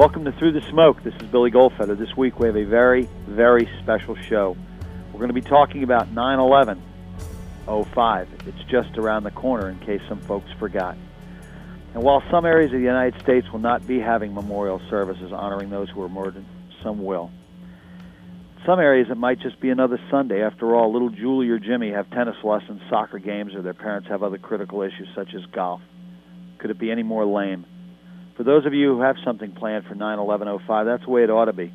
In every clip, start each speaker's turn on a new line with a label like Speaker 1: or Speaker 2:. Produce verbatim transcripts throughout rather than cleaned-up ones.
Speaker 1: Welcome to Through the Smoke. This is Billy Goldfeder. This week we have a very, very special show. We're going to be talking about nine eleven oh five. It's just around the corner in case some folks forgot. And while some areas of the United States will not be having memorial services honoring those who were murdered, some will. Some areas it might just be another Sunday. After all, little Julie or Jimmy have tennis lessons, soccer games, or their parents have other critical issues such as golf. Could it be any more lame? For those of you who have something planned for nine eleven oh five, that's the way it ought to be.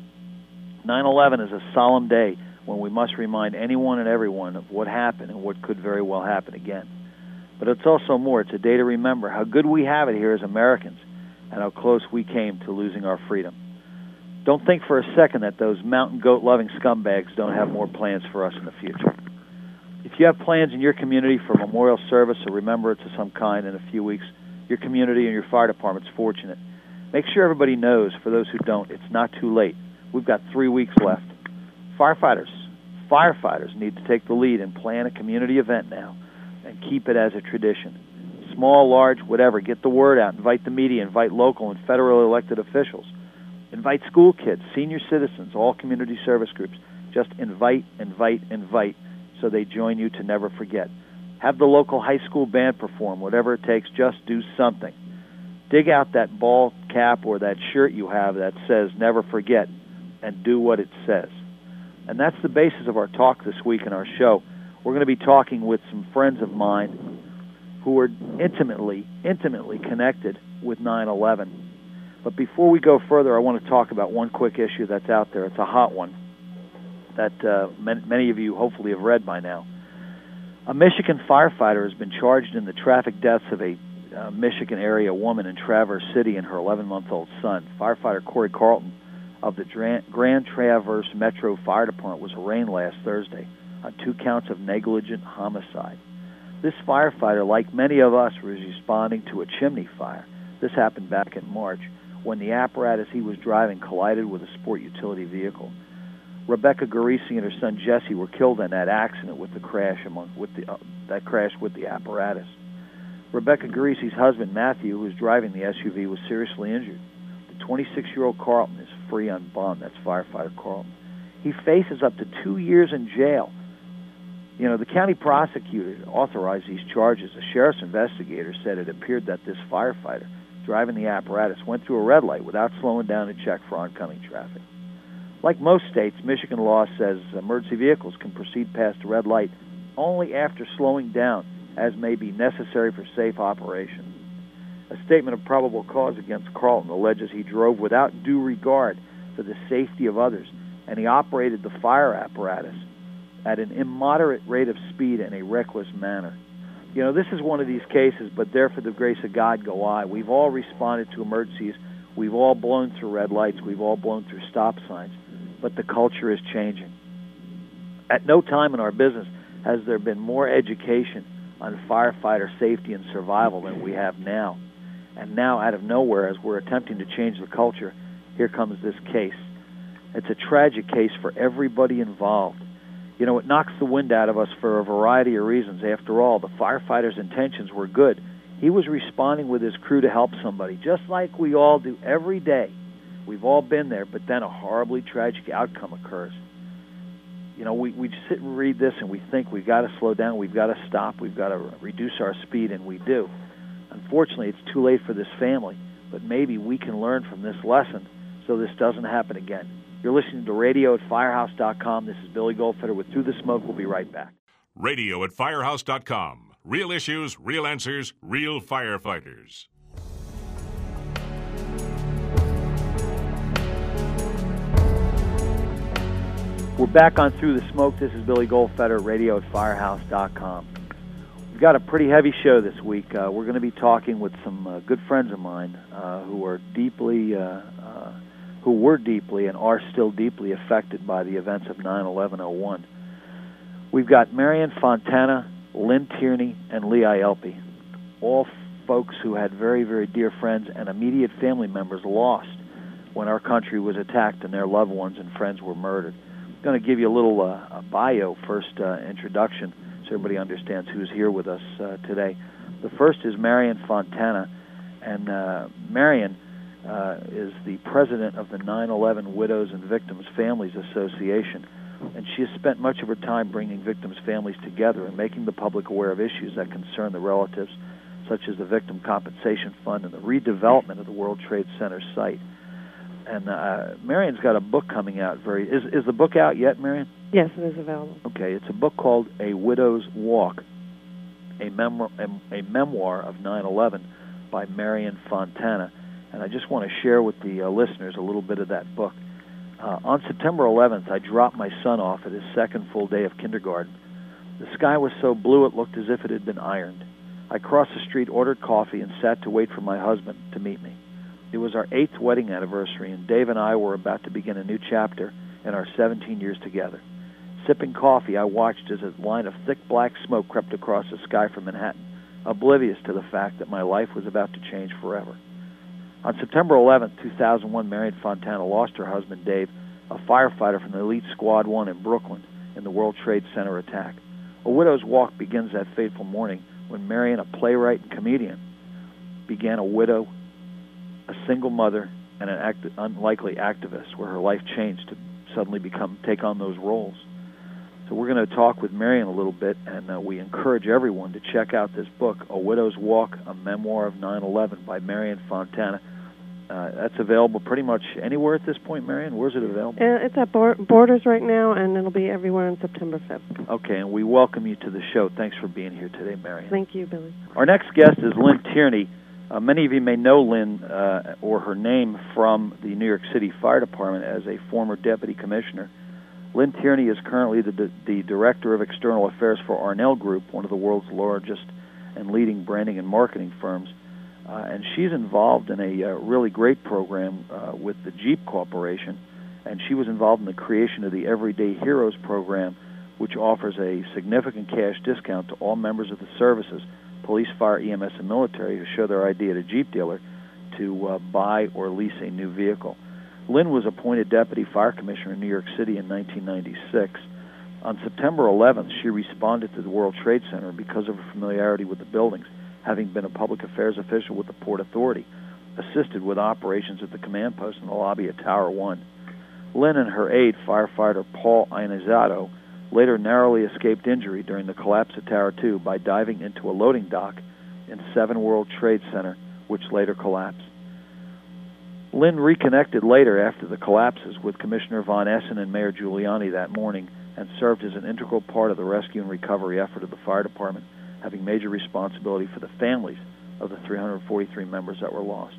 Speaker 1: nine eleven is a solemn day when we must remind anyone and everyone of what happened and what could very well happen again. But it's also more. It's a day to remember how good we have it here as Americans and how close we came to losing our freedom. Don't think for a second that those mountain goat-loving scumbags don't have more plans for us in the future. If you have plans in your community for memorial service or remembrance of some kind in a few weeks, your community and your fire department's fortunate. Make sure everybody knows, for those who don't, it's not too late. We've got three weeks left. Firefighters, firefighters need to take the lead and plan a community event now and keep it as a tradition. Small, large, whatever, get the word out. Invite the media, invite local and federal elected officials. Invite school kids, senior citizens, all community service groups. Just invite, invite, invite so they join you to never forget. Have the local high school band perform, whatever it takes, just do something. Dig out that ball cap or that shirt you have that says never forget and do what it says. And that's the basis of our talk this week in our show. We're going to be talking with some friends of mine who are intimately, intimately connected with nine eleven. But before we go further, I want to talk about one quick issue that's out there. It's a hot one that uh, many of you hopefully have read by now. A Michigan firefighter has been charged in the traffic deaths of a uh, Michigan area woman in Traverse City and her eleven-month-old son. Firefighter Corey Carlton of the Grand Traverse Metro Fire Department was arraigned last Thursday on two counts of negligent homicide. This firefighter, like many of us, was responding to a chimney fire. This happened back in March when the apparatus he was driving collided with a sport utility vehicle. Rebecca Garisi and her son Jesse were killed in that accident with the crash among with the uh, that crash with the apparatus. Rebecca Garisi's husband Matthew, who was driving the S U V, was seriously injured. The twenty-six-year-old Carlton is free on bond. That's firefighter Carlton. He faces up to two years in jail. You know, the county prosecutor authorized these charges. A sheriff's investigator said it appeared that this firefighter driving the apparatus went through a red light without slowing down to check for oncoming traffic. Like most states, Michigan law says emergency vehicles can proceed past a red light only after slowing down, as may be necessary for safe operation. A statement of probable cause against Carlton alleges he drove without due regard for the safety of others, and he operated the fire apparatus at an immoderate rate of speed in a reckless manner. You know, this is one of these cases, but there for the grace of God go I. We've all responded to emergencies. We've all blown through red lights. We've all blown through stop signs. But the culture is changing. At no time in our business has there been more education on firefighter safety and survival than we have now. And now, out of nowhere, as we're attempting to change the culture, here comes this case. It's a tragic case for everybody involved. You know, it knocks the wind out of us for a variety of reasons. After all, the firefighter's intentions were good. He was responding with his crew to help somebody, just like we all do every day. We've all been there, but then a horribly tragic outcome occurs. You know, we, we sit and read this and we think we've got to slow down, we've got to stop, we've got to reduce our speed, and we do. Unfortunately, it's too late for this family, but maybe we can learn from this lesson so this doesn't happen again. You're listening to radio at firehouse dot com. This is Billy Goldfeder with Through the Smoke. We'll be right back.
Speaker 2: radio at firehouse dot com. Real issues, real answers, real firefighters.
Speaker 1: We're back on Through the Smoke. This is Billy Goldfeder, radio at firehouse dot com. We've got a pretty heavy show this week. Uh, we're going to be talking with some uh, good friends of mine uh, who are deeply, uh, uh, who were deeply and are still deeply affected by the events of nine eleven oh one. We've got Marion Fontana, Lynn Tierney, and Lee Ielpi, all folks who had very, very dear friends and immediate family members lost when our country was attacked and their loved ones and friends were murdered. I'm going to give you a little uh, a bio first uh, introduction so everybody understands who's here with us uh, today. The first is Marion Fontana, and uh, Marion uh, is the president of the nine eleven Widows and Victims Families Association, and she has spent much of her time bringing victims' families together and making the public aware of issues that concern the relatives, such as the Victim Compensation Fund and the redevelopment of the World Trade Center site. And uh, Marion's got a book coming out. Very is is the book out yet, Marion?
Speaker 3: Yes, it is available.
Speaker 1: Okay, it's a book called A Widow's Walk, a, mem- a memoir of nine eleven by Marion Fontana. And I just want to share with the uh, listeners a little bit of that book. Uh, on September eleventh, I dropped my son off at his second full day of kindergarten. The sky was so blue it looked as if it had been ironed. I crossed the street, ordered coffee, and sat to wait for my husband to meet me. It was our eighth wedding anniversary, and Dave and I were about to begin a new chapter in our seventeen years together. Sipping coffee, I watched as a line of thick black smoke crept across the sky from Manhattan, oblivious to the fact that my life was about to change forever. On September eleventh, two thousand one, Marion Fontana lost her husband, Dave, a firefighter from the Elite Squad one in Brooklyn in the World Trade Center attack. A widow's walk begins that fateful morning when Marion, a playwright and comedian, began a widow, a single mother, and an act- unlikely activist, where her life changed to suddenly become take on those roles. So we're going to talk with Marion a little bit, and uh, we encourage everyone to check out this book, A Widow's Walk, A Memoir of nine eleven by Marion Fontana. Uh, that's available pretty much anywhere at this point, Marion. Where's it available?
Speaker 3: Uh, it's at Borders right now, and it'll be everywhere on September fifth.
Speaker 1: Okay, and we welcome you to the show. Thanks for being here today, Marion.
Speaker 3: Thank you, Billy.
Speaker 1: Our next guest is Lynn Tierney. Uh, many of you may know Lynn uh, or her name from the New York City Fire Department as a former deputy commissioner. Lynn Tierney is currently the, the Director of External Affairs for Arnell Group, one of the world's largest and leading branding and marketing firms. Uh, and she's involved in a uh, really great program uh, with the Jeep Corporation, and she was involved in the creation of the Everyday Heroes program, which offers a significant cash discount to all members of the services, police, fire, E M S, and military, who show their I D at a Jeep dealer to uh, buy or lease a new vehicle. Lynn was appointed Deputy Fire Commissioner in New York City in nineteen ninety-six. On September eleventh, she responded to the World Trade Center because of her familiarity with the buildings, having been a public affairs official with the Port Authority, assisted with operations at the command post in the lobby at Tower one. Lynn and her aide, firefighter Paul Inizato, later narrowly escaped injury during the collapse of Tower two by diving into a loading dock in seven World Trade Center, which later collapsed. Lynn reconnected later after the collapses with Commissioner Von Essen and Mayor Giuliani that morning and served as an integral part of the rescue and recovery effort of the fire department, having major responsibility for the families of the three hundred forty-three members that were lost.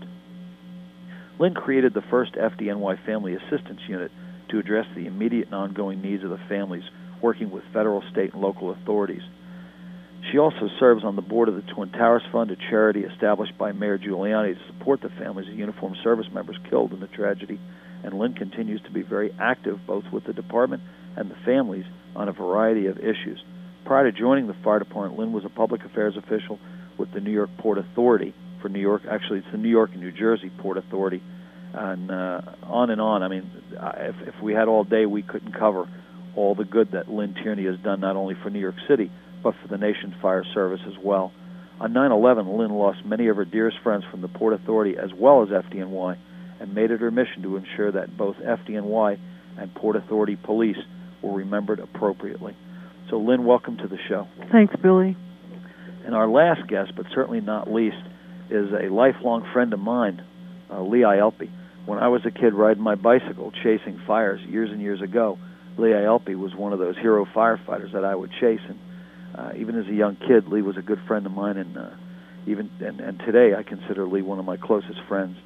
Speaker 1: Lynn created the first F D N Y Family Assistance Unit to address the immediate and ongoing needs of the families, working with federal, state, and local authorities. She also serves on the board of the Twin Towers Fund, a charity established by Mayor Giuliani to support the families of uniformed service members killed in the tragedy, and Lynn continues to be very active both with the department and the families on a variety of issues. Prior to joining the fire department, Lynn was a public affairs official with the New York Port Authority for New York. Actually, it's the New York and New Jersey Port Authority, and uh, on and on. I mean, if, if we had all day, we couldn't cover all the good that Lynn Tierney has done, not only for New York City, but for the nation's fire service as well. On nine eleven, Lynn lost many of her dearest friends from the Port Authority as well as F D N Y, and made it her mission to ensure that both F D N Y and Port Authority police were remembered appropriately. So, Lynn, welcome to the show.
Speaker 4: Thanks, Billy.
Speaker 1: And our last guest, but certainly not least, is a lifelong friend of mine, uh, Lee Ielpi. When I was a kid riding my bicycle chasing fires years and years ago, Lee Ielpi was one of those hero firefighters that I would chase. And uh, even as a young kid, Lee was a good friend of mine, and uh, even and, and today I consider Lee one of my closest friends.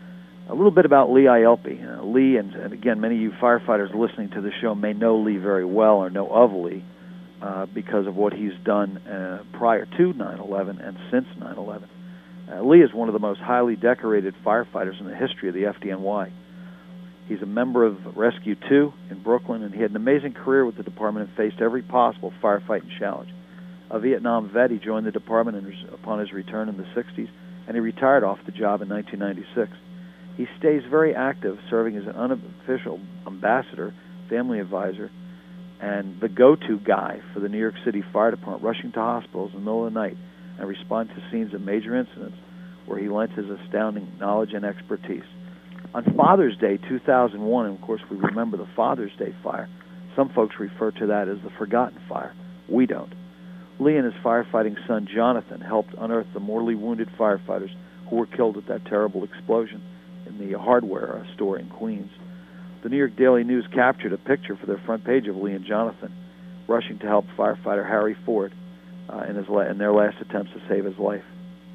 Speaker 1: A little bit about Lee Ielpi. Uh, Lee, and, and again, many of you firefighters listening to the show may know Lee very well or know of Lee uh, because of what he's done uh, prior to nine eleven and since nine eleven. Uh, Lee is one of the most highly decorated firefighters in the history of the F D N Y. He's a member of Rescue two in Brooklyn, and he had an amazing career with the department and faced every possible firefighting challenge. A Vietnam vet, he joined the department in, upon his return in the sixties, and he retired off the job in nineteen ninety-six. He stays very active, serving as an unofficial ambassador, family advisor, and the go-to guy for the New York City Fire Department, rushing to hospitals in the middle of the night and responding to scenes of major incidents where he lent his astounding knowledge and expertise. On Father's Day, two thousand one, and of course we remember the Father's Day fire, some folks refer to that as the forgotten fire. We don't. Lee and his firefighting son, Jonathan, helped unearth the mortally wounded firefighters who were killed at that terrible explosion in the hardware store in Queens. The New York Daily News captured a picture for their front page of Lee and Jonathan rushing to help firefighter Harry Ford uh, in, his la- in their last attempts to save his life.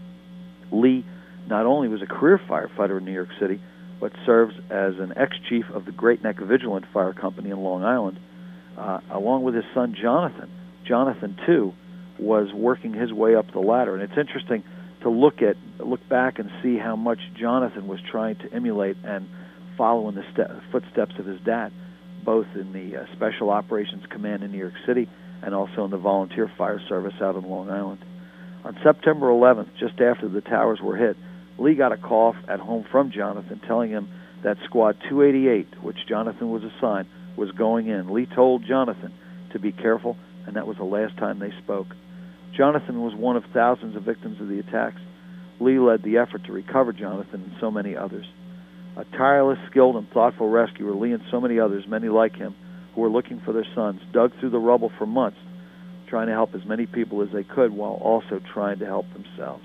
Speaker 1: Lee not only was a career firefighter in New York City, but serves as an ex-chief of the Great Neck Vigilant Fire Company in Long Island, uh, along with his son Jonathan. Jonathan, too, was working his way up the ladder, and it's interesting to look at, look back and see how much Jonathan was trying to emulate and follow in the ste- footsteps of his dad, both in the uh, Special Operations Command in New York City and also in the Volunteer Fire Service out in Long Island. On September eleventh, just after the towers were hit, Lee got a call at home from Jonathan telling him that Squad two eighty-eight, which Jonathan was assigned, was going in. Lee told Jonathan to be careful, and that was the last time they spoke. Jonathan was one of thousands of victims of the attacks. Lee led the effort to recover Jonathan and so many others. A tireless, skilled, and thoughtful rescuer, Lee and so many others, many like him, who were looking for their sons, dug through the rubble for months, trying to help as many people as they could while also trying to help themselves.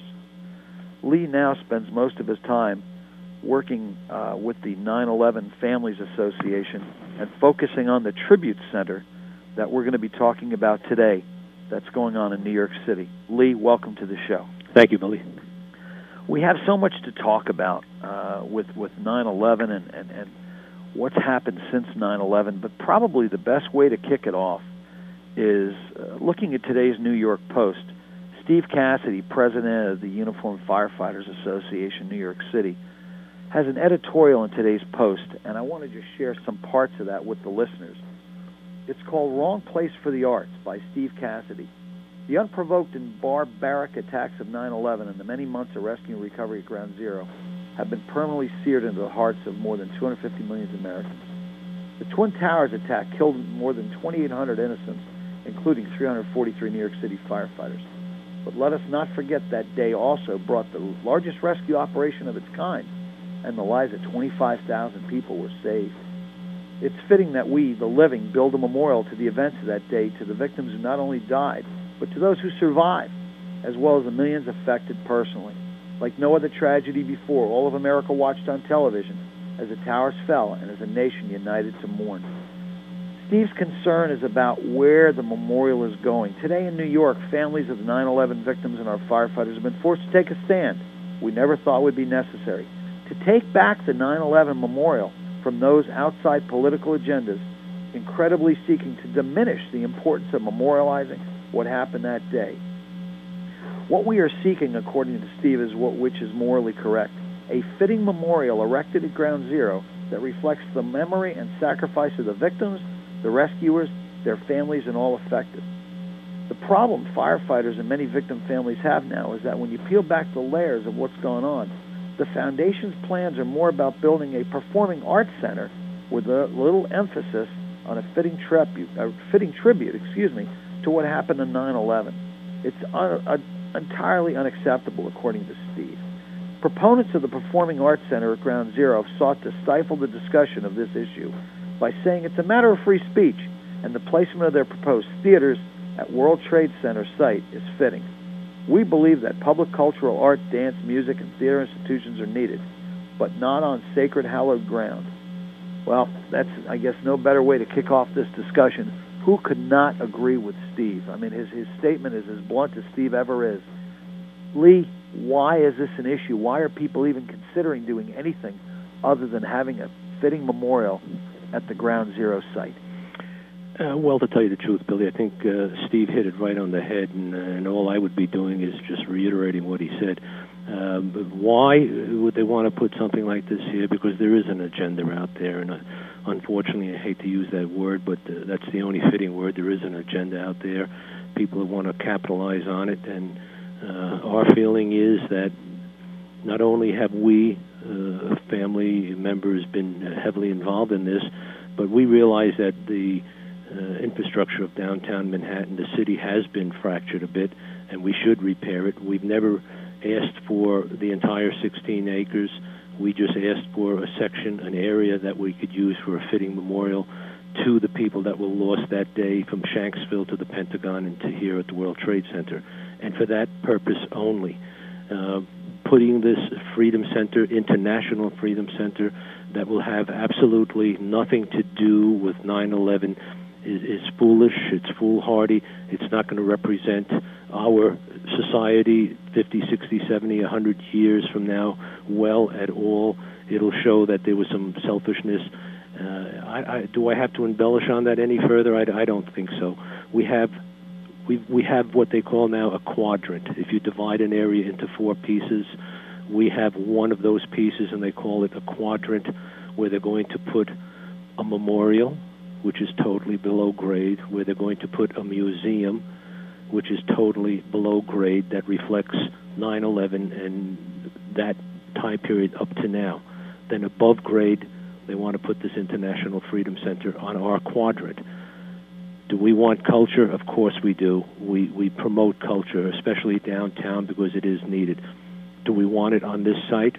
Speaker 1: Lee now spends most of his time working uh, with the nine eleven Families Association and focusing on the Tribute Center that we're going to be talking about today that's going on in New York City. Lee, welcome to the show.
Speaker 4: Thank you, Billy.
Speaker 1: We have so much to talk about uh, with, with nine eleven and, and, and what's happened since nine eleven, but probably the best way to kick it off is uh, looking at today's New York Post. Steve Cassidy, president of the Uniformed Firefighters Association, New York City, has an editorial in today's Post, and I want to just share some parts of that with the listeners. It's called Wrong Place for the Arts by Steve Cassidy. The unprovoked and barbaric attacks of nine eleven and the many months of rescue and recovery at Ground Zero have been permanently seared into the hearts of more than two hundred fifty million Americans. The Twin Towers attack killed more than twenty-eight hundred innocents, including three hundred forty-three New York City firefighters. But let us not forget that day also brought the largest rescue operation of its kind, and the lives of twenty-five thousand people were saved. It's fitting that we, the living, build a memorial to the events of that day, to the victims who not only died, but to those who survived, as well as the millions affected personally. Like no other tragedy before, all of America watched on television as the towers fell and as a nation united to mourn. Steve's concern is about where the memorial is going. Today in New York, families of the nine eleven victims and our firefighters have been forced to take a stand we never thought would be necessary, to take back the nine eleven memorial from those outside political agendas, incredibly seeking to diminish the importance of memorializing what happened that day. What we are seeking, according to Steve, is what which is morally correct: a fitting memorial erected at Ground Zero that reflects the memory and sacrifice of the victims, the rescuers, their families, and all affected. The problem firefighters and many victim families have now is that when you peel back the layers of what's going on, the Foundation's plans are more about building a performing arts center with a little emphasis on a fitting tribute, a fitting tribute, excuse me, to what happened in nine eleven. It's un, uh, entirely unacceptable, according to Steve. Proponents of the Performing Arts Center at Ground Zero have sought to stifle the discussion of this issue by saying it's a matter of free speech, and the placement of their proposed theaters at World Trade Center site is fitting. We believe that public cultural art, dance, music, and theater institutions are needed, but not on sacred, hallowed ground. Well, that's, I guess, no better way to kick off this discussion. Who could not agree with Steve? I mean, his, his statement is as blunt as Steve ever is. Lee, why is this an issue? Why are people even considering doing anything other than having a fitting memorial at the Ground Zero site?
Speaker 4: Uh, well, to tell you the truth, Billy, I think uh, Steve hit it right on the head, and, uh, and all I would be doing is just reiterating what he said. Uh, but why would they want to put something like this here? Because there is an agenda out there, and uh, unfortunately, I hate to use that word, but uh, that's the only fitting word. There is an agenda out there. People want to capitalize on it, and uh, our feeling is that not only have we, uh, family members, been heavily involved in this, but we realize that the Uh, infrastructure of downtown Manhattan, the city has been fractured a bit, and we should repair it. We've never asked for the entire sixteen acres. We just asked for a section, an area that we could use for a fitting memorial to the people that were lost that day from Shanksville to the Pentagon and to here at the World Trade Center. And for that purpose only. Uh, putting this Freedom Center, International Freedom Center, that will have absolutely nothing to do with nine eleven is, is foolish, it's foolhardy, it's not going to represent our society fifty, sixty, seventy, one hundred years from now well at all. It'll show that there was some selfishness. Uh, I, I, do I have to embellish on that any further? I, I don't think so. We have we we have what they call now a quadrant. If you divide an area into four pieces, we have one of those pieces, and they call it a quadrant, where they're going to put a memorial, which is totally below grade, where they're going to put a museum, which is totally below grade, that reflects nine eleven and that time period up to now. Then above grade, they want to put this International Freedom Center on our quadrant. Do we want culture? Of course we do. We, we promote culture, especially downtown, because it is needed. Do we want it on this site?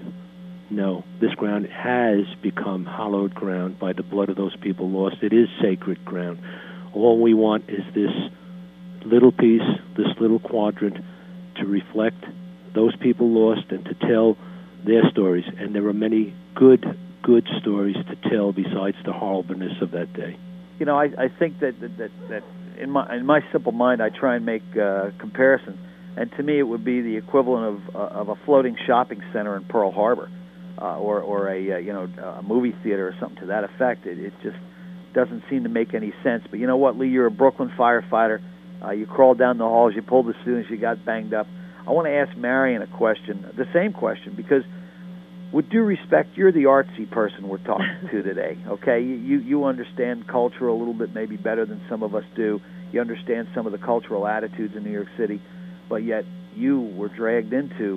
Speaker 4: No. This ground has become hallowed ground by the blood of those people lost. It is sacred ground. All we want is this little piece, this little quadrant, to reflect those people lost and to tell their stories. And there are many good, good stories to tell besides the horribleness of that day.
Speaker 1: You know, I, I think that, that, that, that in my in my simple mind, I try and make uh, comparisons. And to me, it would be the equivalent of, uh, of a floating shopping center in Pearl Harbor, uh, or, or a uh, you know a movie theater or something to that effect. It, it just doesn't seem to make any sense. But you know what, Lee? You're a Brooklyn firefighter. Uh, you crawled down the halls. You pulled as soon as you got banged up. I want to ask Marion a question, the same question, because with due respect, you're the artsy person we're talking to today, okay? You, you you understand culture a little bit maybe better than some of us do. You understand some of the cultural attitudes in New York City, but yet you were dragged into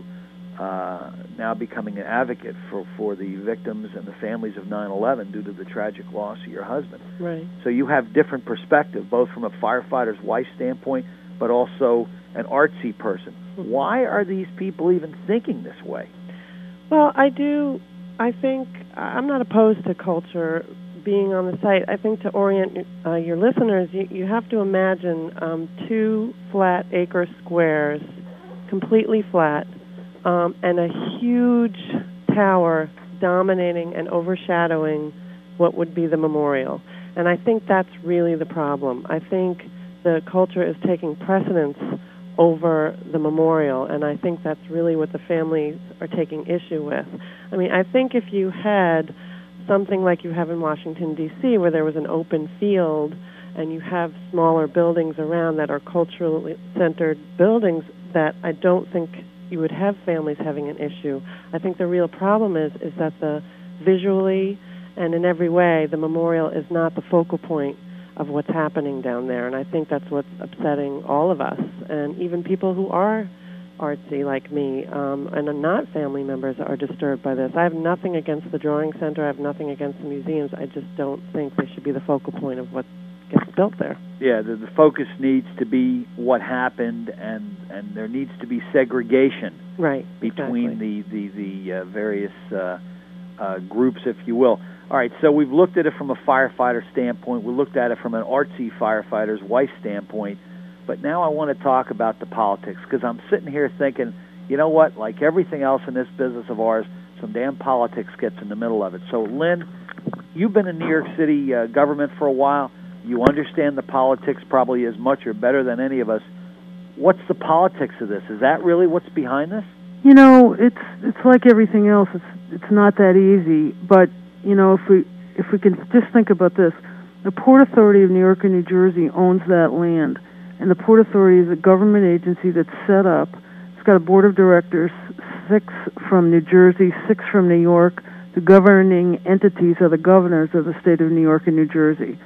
Speaker 1: uh, now becoming an advocate for, for the victims and the families of nine eleven due to the tragic loss of your husband.
Speaker 3: Right.
Speaker 1: So you have different perspective, both from a firefighter's wife standpoint, but also an artsy person. Why are these people even thinking this way?
Speaker 3: Well, I do, I think, I'm not opposed to culture being on the site. I think to orient uh, your listeners, you, you have to imagine um, two flat acre squares, completely flat, um, and a huge tower dominating and overshadowing what would be the memorial. And I think that's really the problem. I think the culture is taking precedence over the memorial, and I think that's really what the families are taking issue with. I mean, I think if you had something like you have in Washington, D C, where there was an open field and you have smaller buildings around that are culturally centered buildings, that I don't think you would have families having an issue. I think the real problem is is that the visually and in every way, the memorial is not the focal point of what's happening down there, and I think that's what's upsetting all of us, and even people who are artsy like me um, and are not family members are disturbed by this. I have nothing against the Drawing Center. I have nothing against the museums. I just don't think they should be the focal point of what gets built there.
Speaker 1: Yeah, the, the focus needs to be what happened, and, and there needs to be segregation
Speaker 3: right,
Speaker 1: between
Speaker 3: exactly.
Speaker 1: the, the, the uh, various uh, uh, groups, if you will. All right, so we've looked at it from a firefighter standpoint. We looked at it from an artsy firefighter's wife standpoint. But now I want to talk about the politics, because I'm sitting here thinking, you know what, like everything else in this business of ours, some damn politics gets in the middle of it. So, Lynn, you've been in New York City uh, government for a while. You understand the politics probably as much or better than any of us. What's the politics of this? Is that really what's behind this?
Speaker 5: You know, it's it's like everything else. It's it's not that easy, but you know, if we if we can just think about this, the Port Authority of New York and New Jersey owns that land, and the Port Authority is a government agency that's set up. It's got a board of directors, six from New Jersey, six from New York. The governing entities are the governors of the state of New York and New Jersey.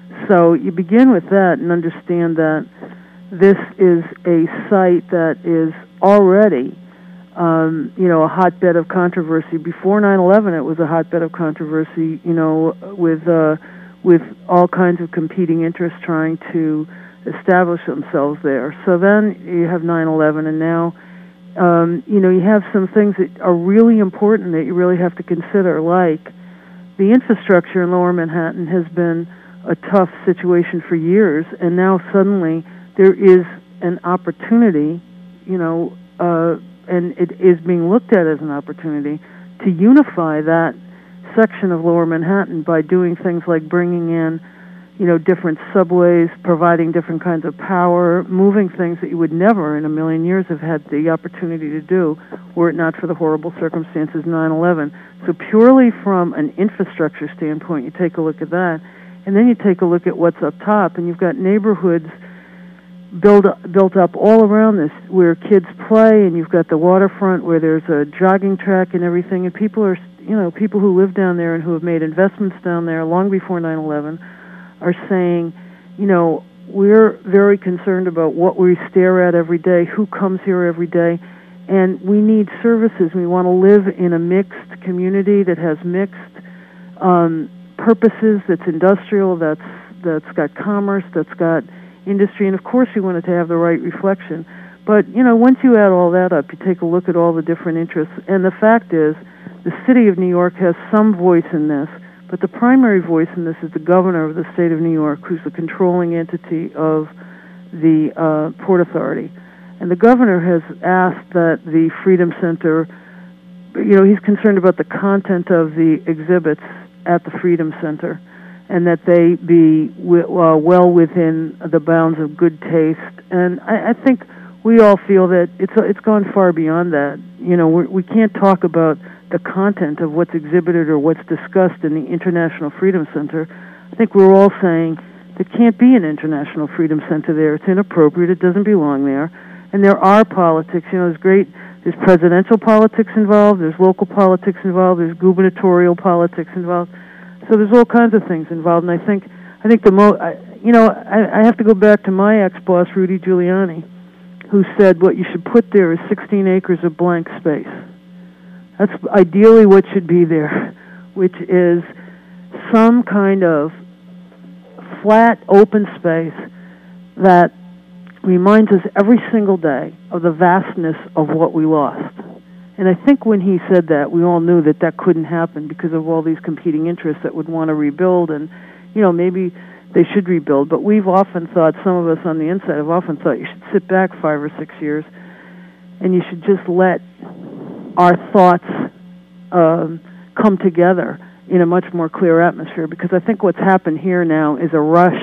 Speaker 5: So you begin with that and understand that this is a site that is already Um, you know, a hotbed of controversy. Before nine eleven, it was a hotbed of controversy, you know, with uh, with all kinds of competing interests trying to establish themselves there. So then you have nine eleven, and now um, you know, you have some things that are really important that you really have to consider, like the infrastructure in Lower Manhattan has been a tough situation for years, and now suddenly there is an opportunity, you know, uh, and it is being looked at as an opportunity to unify that section of Lower Manhattan by doing things like bringing in, you know, different subways, providing different kinds of power, moving things that you would never in a million years have had the opportunity to do were it not for the horrible circumstances nine eleven. So purely from an infrastructure standpoint, you take a look at that, and then you take a look at what's up top, and you've got neighborhoods built built up all around this where kids play, and you've got the waterfront where there's a jogging track and everything, and people are, you know, people who live down there and who have made investments down there long before nine eleven are saying, you know, we're very concerned about what we stare at every day, who comes here every day, and we need services. We want to live in a mixed community that has mixed um, purposes, that's industrial, that's that's got commerce, that's got industry, and of course you want it to have the right reflection. But, you know, once you add all that up, you take a look at all the different interests, and the fact is the city of New York has some voice in this, but the primary voice in this is the governor of the state of New York, who's the controlling entity of the uh, Port Authority. And the governor has asked that the Freedom Center, you know, he's concerned about the content of the exhibits at the Freedom Center, and that they be w- uh, well within the bounds of good taste. And I, I think we all feel that it's uh, it's gone far beyond that. You know, we're, we can't talk about the content of what's exhibited or what's discussed in the International Freedom Center. I think we're all saying there can't be an International Freedom Center there. It's inappropriate. It doesn't belong there. And there are politics. You know, there's great, there's presidential politics involved, there's local politics involved, there's gubernatorial politics involved. So there's all kinds of things involved. And I think, I think the mo, I, you know, I, I have to go back to my ex-boss, Rudy Giuliani, who said what you should put there is sixteen acres of blank space. That's ideally what should be there, which is some kind of flat, open space that reminds us every single day of the vastness of what we lost. And I think when he said that, we all knew that that couldn't happen because of all these competing interests that would want to rebuild, and, you know, maybe they should rebuild. But we've often thought, some of us on the inside have often thought, you should sit back five or six years and you should just let our thoughts um, come together in a much more clear atmosphere, because I think what's happened here now is a rush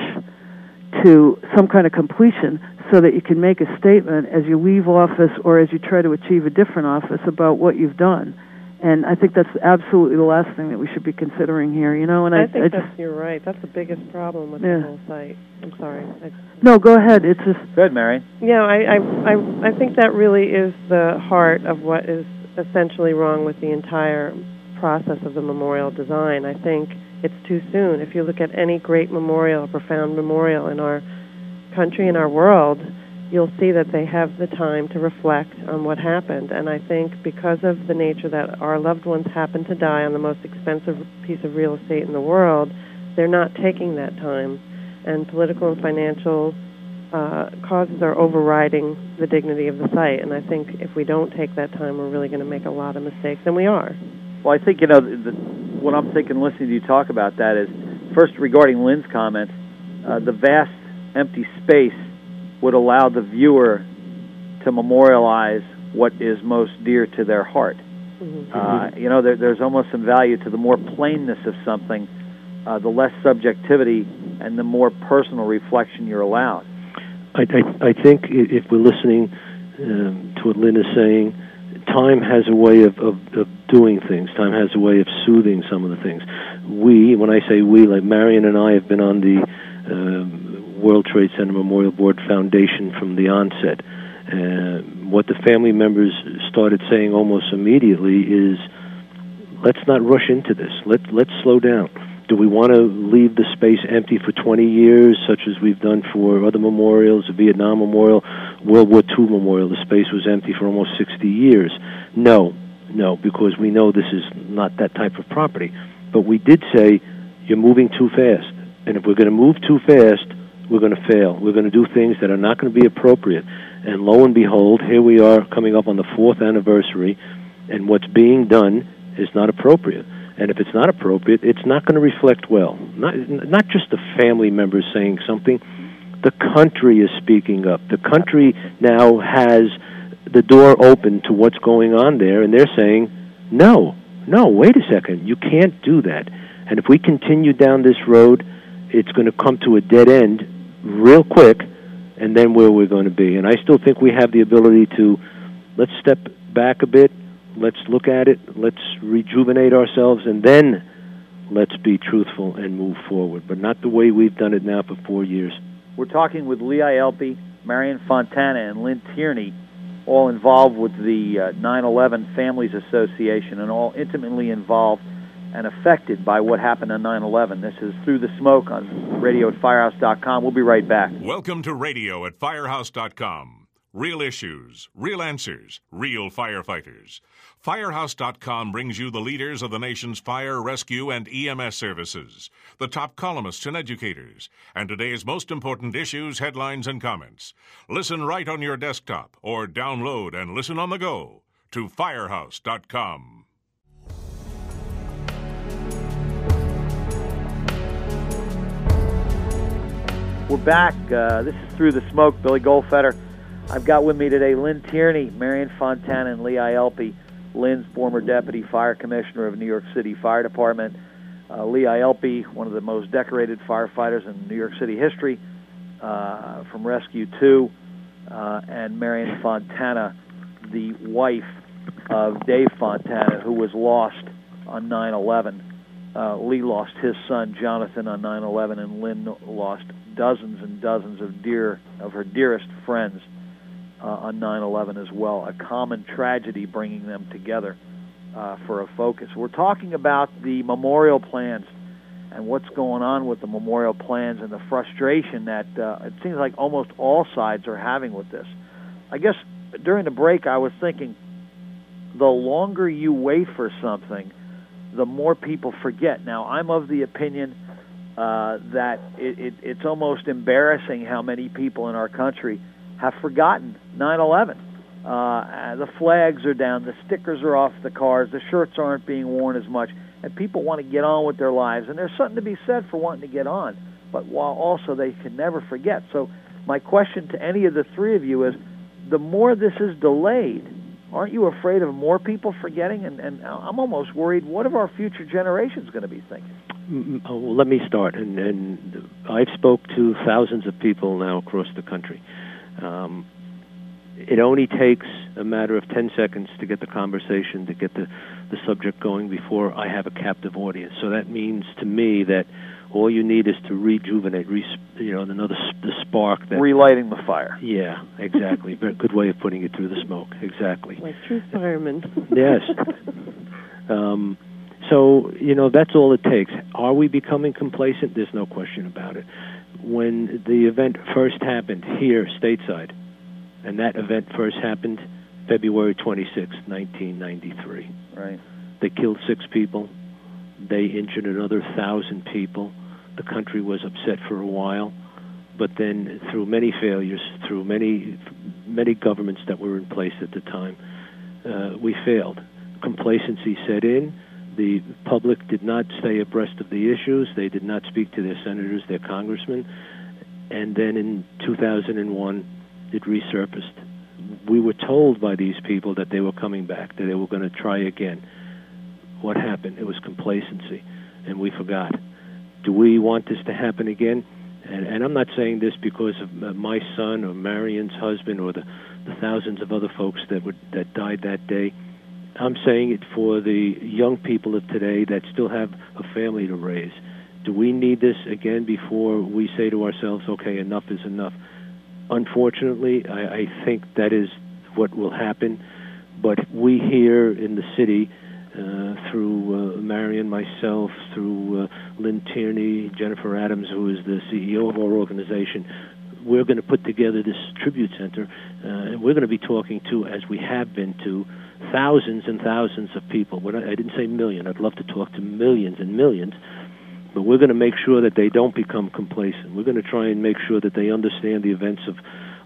Speaker 5: to some kind of completion so that you can make a statement as you leave office or as you try to achieve a different office about what you've done. And I think that's absolutely the last thing that we should be considering here, you know. And I,
Speaker 3: I think
Speaker 5: I
Speaker 3: that's,
Speaker 5: just,
Speaker 3: you're right. That's the biggest problem with
Speaker 5: yeah.
Speaker 3: the whole site. I'm sorry. I,
Speaker 5: no, go ahead. It's just
Speaker 1: Good, Mary.
Speaker 3: Yeah, I, I, I, I think that really is the heart of what is essentially wrong with the entire process of the memorial design. I think it's too soon. If you look at any great memorial, a profound memorial in our country and our world, you'll see that they have the time to reflect on what happened. And I think because of the nature that our loved ones happen to die on the most expensive piece of real estate in the world, they're not taking that time. And political and financial uh, causes are overriding the dignity of the site. And I think if we don't take that time, we're really going to make a lot of mistakes, and we are.
Speaker 1: Well, I think, you know, the, the, what I'm thinking listening to you talk about that is, first, regarding Lynn's comments, uh, the vast empty space would allow the viewer to memorialize what is most dear to their heart. Mm-hmm. Uh, you know, there, there's almost some value to the more plainness of something, uh, the less subjectivity, and the more personal reflection you're allowed.
Speaker 4: I, I, I think if we're listening um, to what Lynn is saying, time has a way of, of, of doing things. Time has a way of soothing some of the things. We, when I say we, like Marion and I have been on the um, World Trade Center Memorial Board Foundation from the onset. Uh, what the family members started saying almost immediately is, let's not rush into this. Let, let's slow down. Do we want to leave the space empty for twenty years, such as we've done for other memorials, the Vietnam Memorial, World War Two Memorial? The space was empty for almost sixty years. No, no, because we know this is not that type of property. But we did say, you're moving too fast. And if we're going to move too fast, we're going to fail. We're going to do things that are not going to be appropriate. And lo and behold, here we are coming up on the fourth anniversary, and what's being done is not appropriate. And if it's not appropriate, it's not going to reflect well. Not, not just the family members saying something. The country is speaking up. The country now has the door open to what's going on there, and they're saying, no, no, wait a second, you can't do that. And if we continue down this road, it's going to come to a dead end real quick, and then where we're going to be. And I still think we have the ability to, let's step back a bit, let's look at it, let's rejuvenate ourselves, and then let's be truthful and move forward, but not the way we've done it now for four years.
Speaker 1: We're talking with Lee Ielpi, Marion Fontana, and Lynn Tierney, all involved with the uh, nine eleven Families Association and all intimately involved and affected by what happened on nine eleven. This is Through the Smoke on radio at firehouse dot com. We'll be right back.
Speaker 2: Welcome to radio at firehouse dot com. Real issues, real answers, real firefighters. firehouse dot com brings you the leaders of the nation's fire, rescue, and E M S services, the top columnists and educators, and today's most important issues, headlines, and comments. Listen right on your desktop or download and listen on the go to firehouse dot com.
Speaker 1: We're back. Uh, this is Through the Smoke. Billy Goldfeder. I've got with me today Lynn Tierney, Marion Fontana, and Lee Ielpi. Lynn's former deputy fire commissioner of New York City Fire Department. Uh, Lee Ielpi, one of the most decorated firefighters in New York City history, uh, from Rescue two, uh, and Marion Fontana, the wife of Dave Fontana, who was lost on nine eleven. Uh, Lee lost his son Jonathan on nine eleven, and Lynn lost dozens and dozens of dear of her dearest friends uh, on nine eleven as well. A common tragedy bringing them together uh, for a focus. We're talking about the memorial plans and what's going on with the memorial plans and the frustration that uh, it seems like almost all sides are having with this. I guess during the break I was thinking, the longer you wait for something, the more people forget. Now, I'm of the opinion uh, that it, it, it's almost embarrassing how many people in our country have forgotten nine eleven. Uh, the flags are down, the stickers are off the cars, the shirts aren't being worn as much, and people want to get on with their lives. And there's something to be said for wanting to get on, but while also they can never forget. So my question to any of the three of you is, the more this is delayed, aren't you afraid of more people forgetting? And, and I'm almost worried, what are our future generations going to be thinking?
Speaker 4: Well, let me start. And, and I've spoke to thousands of people now across the country. Um, it only takes a matter of ten seconds to get the conversation, to get the, the subject going before I have a captive audience. So that means to me that all you need is to rejuvenate, re, you know, another the spark. That,
Speaker 1: relighting the fire.
Speaker 4: Yeah, exactly. Very good way of putting it through the smoke. Exactly.
Speaker 3: Like true firemen.
Speaker 4: Yes. Um, so, you know, that's all it takes. Are we becoming complacent? There's no question about it. When the event first happened here, stateside, and that event first happened February twenty-sixth, nineteen ninety-three.
Speaker 1: Right.
Speaker 4: They killed six people. They injured another thousand people. The country was upset for a while, but then through many failures, through many many governments that were in place at the time, uh, we failed. Complacency set in. The public did not stay abreast of the issues. They did not speak to their senators, their congressmen. And then in two thousand one, it resurfaced. We were told by these people that they were coming back, that they were going to try again. What happened? It was complacency, and we forgot. Do we want this to happen again? And, and I'm not saying this because of my son or Marion's husband or the, the thousands of other folks that would, that died that day. I'm saying it for the young people of today that still have a family to raise. Do we need this again before we say to ourselves, okay, enough is enough? Unfortunately, I, I think that is what will happen. But we here in the city, Uh, through uh, Marion, myself, through uh, Lynn Tierney, Jennifer Adams, who is the C E O of our organization, we're going to put together this tribute center, uh, and we're going to be talking to, as we have been to, thousands and thousands of people. We're not, I didn't say million. I'd love to talk to millions and millions, but we're going to make sure that they don't become complacent. We're going to try and make sure that they understand the events of,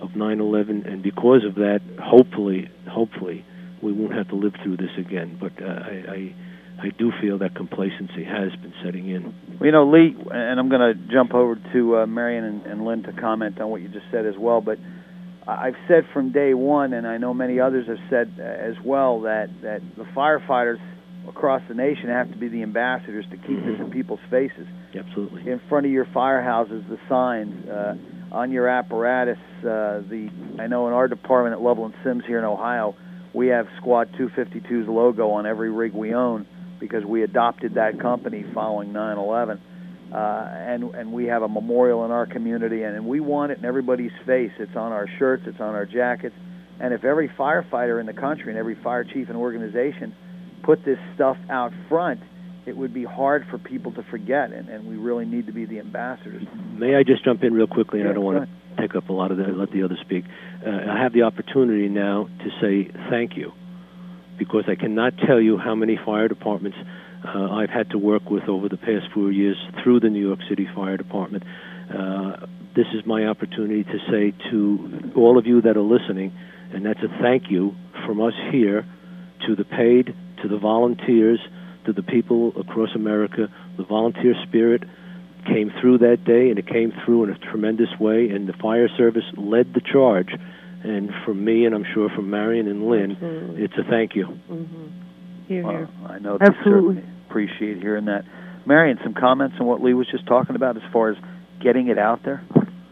Speaker 4: of nine eleven, and because of that, hopefully, hopefully, we won't have to live through this again. But uh, I, I, I do feel that complacency has been setting in.
Speaker 1: Well, you know, Lee, and I'm going to jump over to uh, Marion and, and Lynn to comment on what you just said as well, but I've said from day one, and I know many others have said as well, that, that the firefighters across the nation have to be the ambassadors to keep this in people's faces.
Speaker 4: Absolutely.
Speaker 1: In front of your firehouses, the signs, uh, on your apparatus, uh, the I know in our department at Lovell and Sims here in Ohio, we have Squad two fifty-two's logo on every rig we own because we adopted that company following nine eleven. Uh, and and we have a memorial in our community, and, and we want it in everybody's face. It's on our shirts, it's on our jackets, and if every firefighter in the country and every fire chief and organization put this stuff out front, it would be hard for people to forget, and, and we really need to be the ambassadors.
Speaker 4: May I just jump in real quickly, and
Speaker 1: yeah,
Speaker 4: I don't want to take up a lot of that, let the others speak. Uh, I have the opportunity now to say thank you, because I cannot tell you how many fire departments uh, I've had to work with over the past four years through the New York City Fire Department. Uh, this is my opportunity to say to all of you that are listening, and that's a thank you from us here to the paid, to the volunteers, to the people across America. The volunteer spirit came through that day, and it came through in a tremendous way, and the fire service led the charge. And from me, and I'm sure from Marion and Lynn, Absolutely. It's a thank you.
Speaker 3: Mm-hmm. Here,
Speaker 1: well,
Speaker 3: here.
Speaker 1: I know they
Speaker 5: Absolutely.
Speaker 1: certainly appreciate hearing that. Marion, some comments on what Lee was just talking about as far as getting it out there?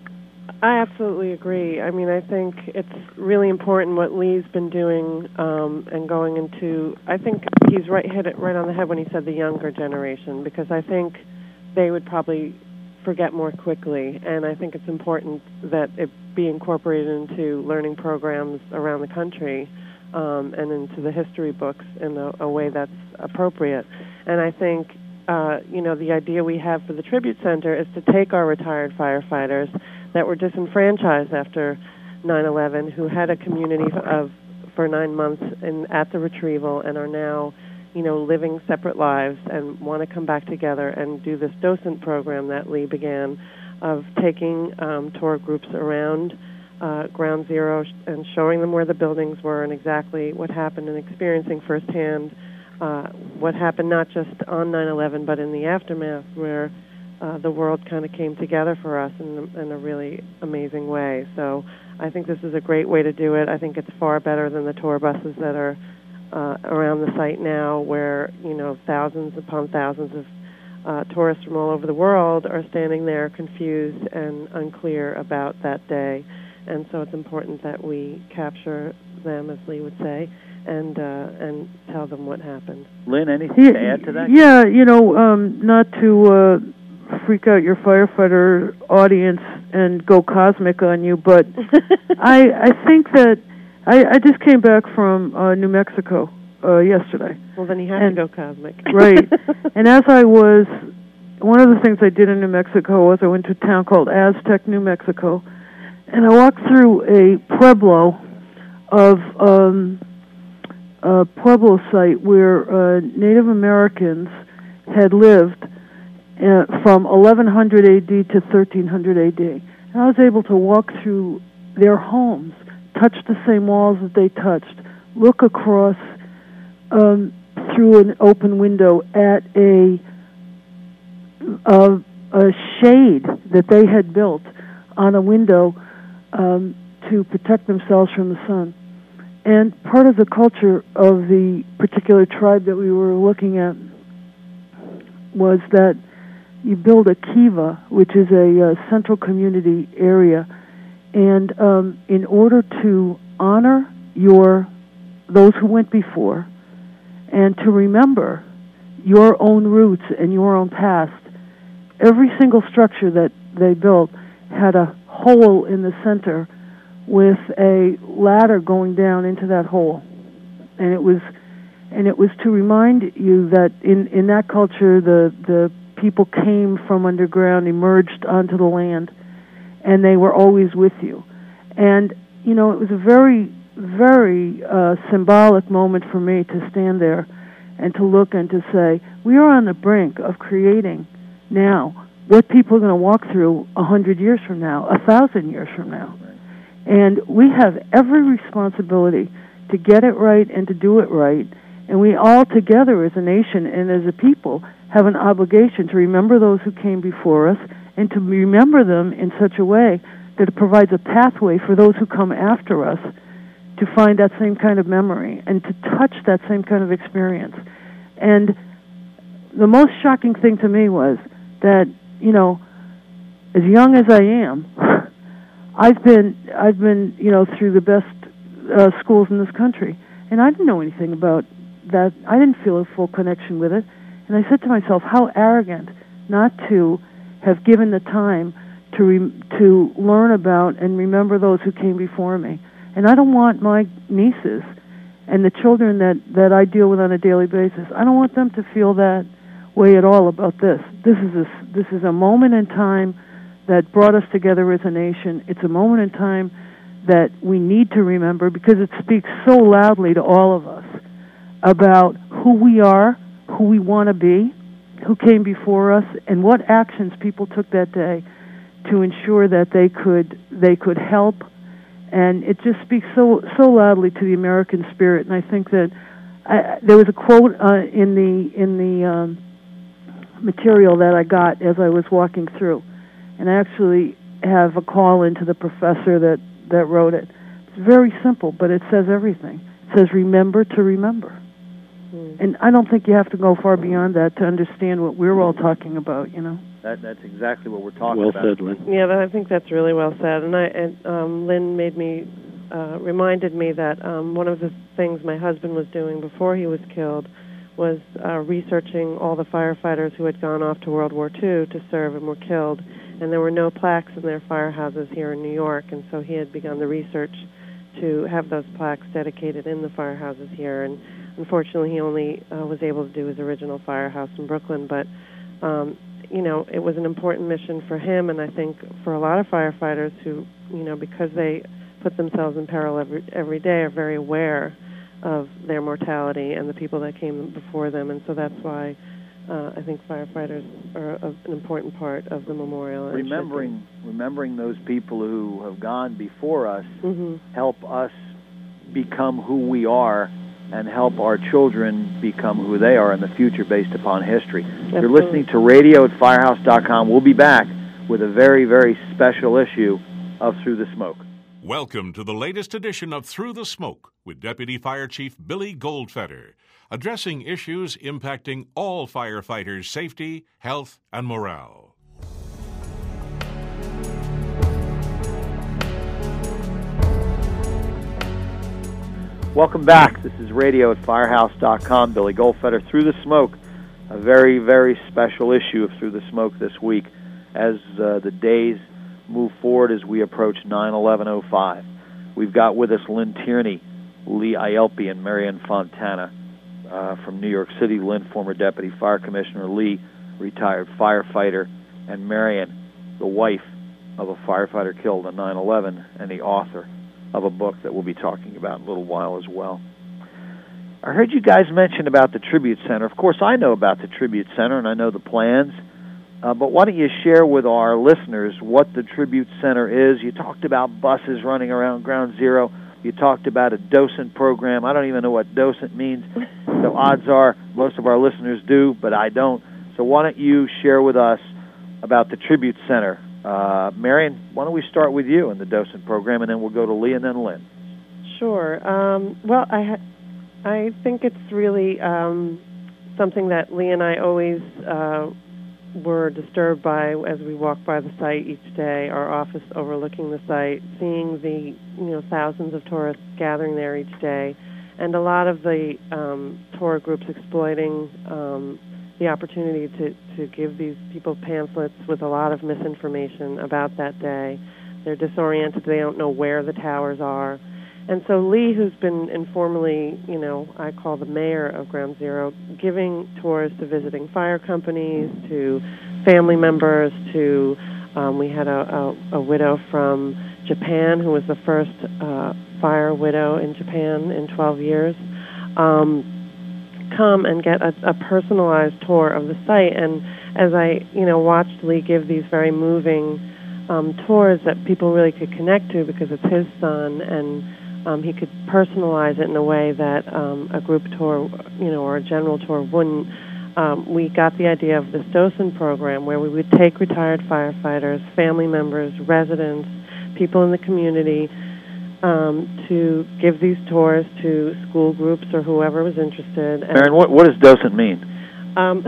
Speaker 3: I absolutely agree. I mean, I think it's really important what Lee's been doing um, and going into. I think he's right hit it right on the head when he said the younger generation, because I think they would probably forget more quickly, and I think it's important that it be incorporated into learning programs around the country um, and into the history books in a, a way that's appropriate. And I think, uh, you know, the idea we have for the Tribute Center is to take our retired firefighters that were disenfranchised after nine eleven, who had a community of for nine months in, at the retrieval and are now, you know, living separate lives and want to come back together and do this docent program that Lee began of taking um, tour groups around uh, Ground Zero and showing them where the buildings were and exactly what happened, and experiencing firsthand uh, what happened not just on nine eleven but in the aftermath, where Uh, the world kind of came together for us in, in a really amazing way. So I think this is a great way to do it. I think it's far better than the tour buses that are uh, around the site now, where, you know, thousands upon thousands of uh, tourists from all over the world are standing there confused and unclear about that day. And so it's important that we capture them, as Lee would say, and uh, and tell them what happened.
Speaker 1: Lynn, anything
Speaker 5: yeah,
Speaker 1: to add to that?
Speaker 5: Yeah, you know, um, not to uh, freak out your firefighter audience and go cosmic on you, but I I think that I, I just came back from uh, New Mexico uh, yesterday.
Speaker 3: Well, then you have
Speaker 5: and,
Speaker 3: to go cosmic.
Speaker 5: Right. And as I was, one of the things I did in New Mexico was I went to a town called Aztec, New Mexico, and I walked through a pueblo of um, a pueblo site where uh, Native Americans had lived Uh, from eleven hundred A D to thirteen hundred A D. And I was able to walk through their homes, touch the same walls that they touched, look across um, through an open window at a, a a shade that they had built on a window um, to protect themselves from the sun. And part of the culture of the particular tribe that we were looking at was that you build a kiva, which is a uh, central community area, and um, in order to honor your those who went before, and to remember your own roots and your own past, every single structure that they built had a hole in the center with a ladder going down into that hole, and it was and it was to remind you that in in that culture the the people came from underground, emerged onto the land, and they were always with you. And, you know, it was a very, very uh, symbolic moment for me to stand there and to look and to say, we are on the brink of creating now what people are going to walk through a hundred years from now, a thousand years from now. And we have every responsibility to get it right and to do it right. And we all together as a nation and as a people have an obligation to remember those who came before us and to remember them in such a way that it provides a pathway for those who come after us to find that same kind of memory and to touch that same kind of experience. And the most shocking thing to me was that, you know, as young as I am, I've been, I've been, you know, through the best uh, schools in this country, and I didn't know anything about that. I didn't feel a full connection with it. And I said to myself, how arrogant not to have given the time to re- to learn about and remember those who came before me. And I don't want my nieces and the children that, that I deal with on a daily basis, I don't want them to feel that way at all about this. This is a, this is a moment in time that brought us together as a nation. It's a moment in time that we need to remember because it speaks so loudly to all of us about who we are, who we want to be, who came before us, and what actions people took that day to ensure that they could they could help. And it just speaks so so loudly to the American spirit. And I think that I, there was a quote uh, in the in the um, material that I got as I was walking through, and I actually have a call into the professor that, that wrote it. It's very simple, but it says everything. It says, remember to remember. Mm. And I don't think you have to go far beyond that to understand what we're all talking about, you know.
Speaker 1: That, that's exactly what we're talking
Speaker 4: well
Speaker 1: about.
Speaker 4: Well said, Lynn.
Speaker 3: Yeah, I think that's really well said. And I, and, um, Lynn made me, uh, reminded me that um, one of the things my husband was doing before he was killed was uh, researching all the firefighters who had gone off to World War Two to serve and were killed. And there were no plaques in their firehouses here in New York, and so he had begun the research to have those plaques dedicated in the firehouses here. And unfortunately, he only uh, was able to do his original firehouse in Brooklyn, but um, you know, it was an important mission for him, and I think for a lot of firefighters who, you know, because they put themselves in peril every every day, are very aware of their mortality and the people that came before them, and so that's why uh, I think firefighters are a, an important part of the memorial.
Speaker 1: Remembering, remembering those people who have gone before us
Speaker 3: mm-hmm.
Speaker 1: help us become who we are and help our children become who they are in the future based upon history.
Speaker 3: Absolutely.
Speaker 1: You're listening to radio at firehouse dot com. We'll be back with a very, very special issue of Through the Smoke.
Speaker 2: Welcome to the latest edition of Through the Smoke with Deputy Fire Chief Billy Goldfeder, addressing issues impacting all firefighters' safety, health, and morale.
Speaker 1: Welcome back. This is radio at firehouse dot com. Billy Goldfeder, Through the Smoke, a very, very special issue of Through the Smoke this week as uh, the days move forward as we approach nine eleven oh five. We've got with us Lynn Tierney, Lee Ielpi, and Marianne Fontana uh, from New York City. Lynn, former Deputy Fire Commissioner. Lee, retired firefighter. And Marianne, the wife of a firefighter killed on nine eleven and the author of a book that we'll be talking about in a little while as well. I heard you guys mention about the Tribute Center. Of course, I know about the Tribute Center, and I know the plans. Uh, but why don't you share with our listeners what the Tribute Center is? You talked about buses running around Ground Zero. You talked about a docent program. I don't even know what docent means. So odds are most of our listeners do, but I don't. So why don't you share with us about the Tribute Center? Uh, Marion, why don't we start with you in the docent program, and then we'll go to Lee and then Lynn.
Speaker 3: Sure. Um, well, I ha- I think it's really um, something that Lee and I always uh, were disturbed by as we walk by the site each day, our office overlooking the site, seeing the you know thousands of tourists gathering there each day, and a lot of the um, tour groups exploiting um, the opportunity to, to give these people pamphlets with a lot of misinformation about that day. They're disoriented. They don't know where the towers are. And so Lee, who's been informally, you know, I call the mayor of Ground Zero, giving tours to visiting fire companies, to family members, to, um, we had a, a, a widow from Japan who was the first uh, fire widow in Japan in twelve years. Um, come and get a, a personalized tour of the site. And as I, you know, watched Lee give these very moving um, tours that people really could connect to because it's his son, and um, he could personalize it in a way that um, a group tour, you know, or a general tour wouldn't. Um, we got the idea of this docent program where we would take retired firefighters, family members, residents, people in the community, um, to give these tours to school groups or whoever was interested. And
Speaker 1: Marion, what, what does docent mean?
Speaker 3: Um,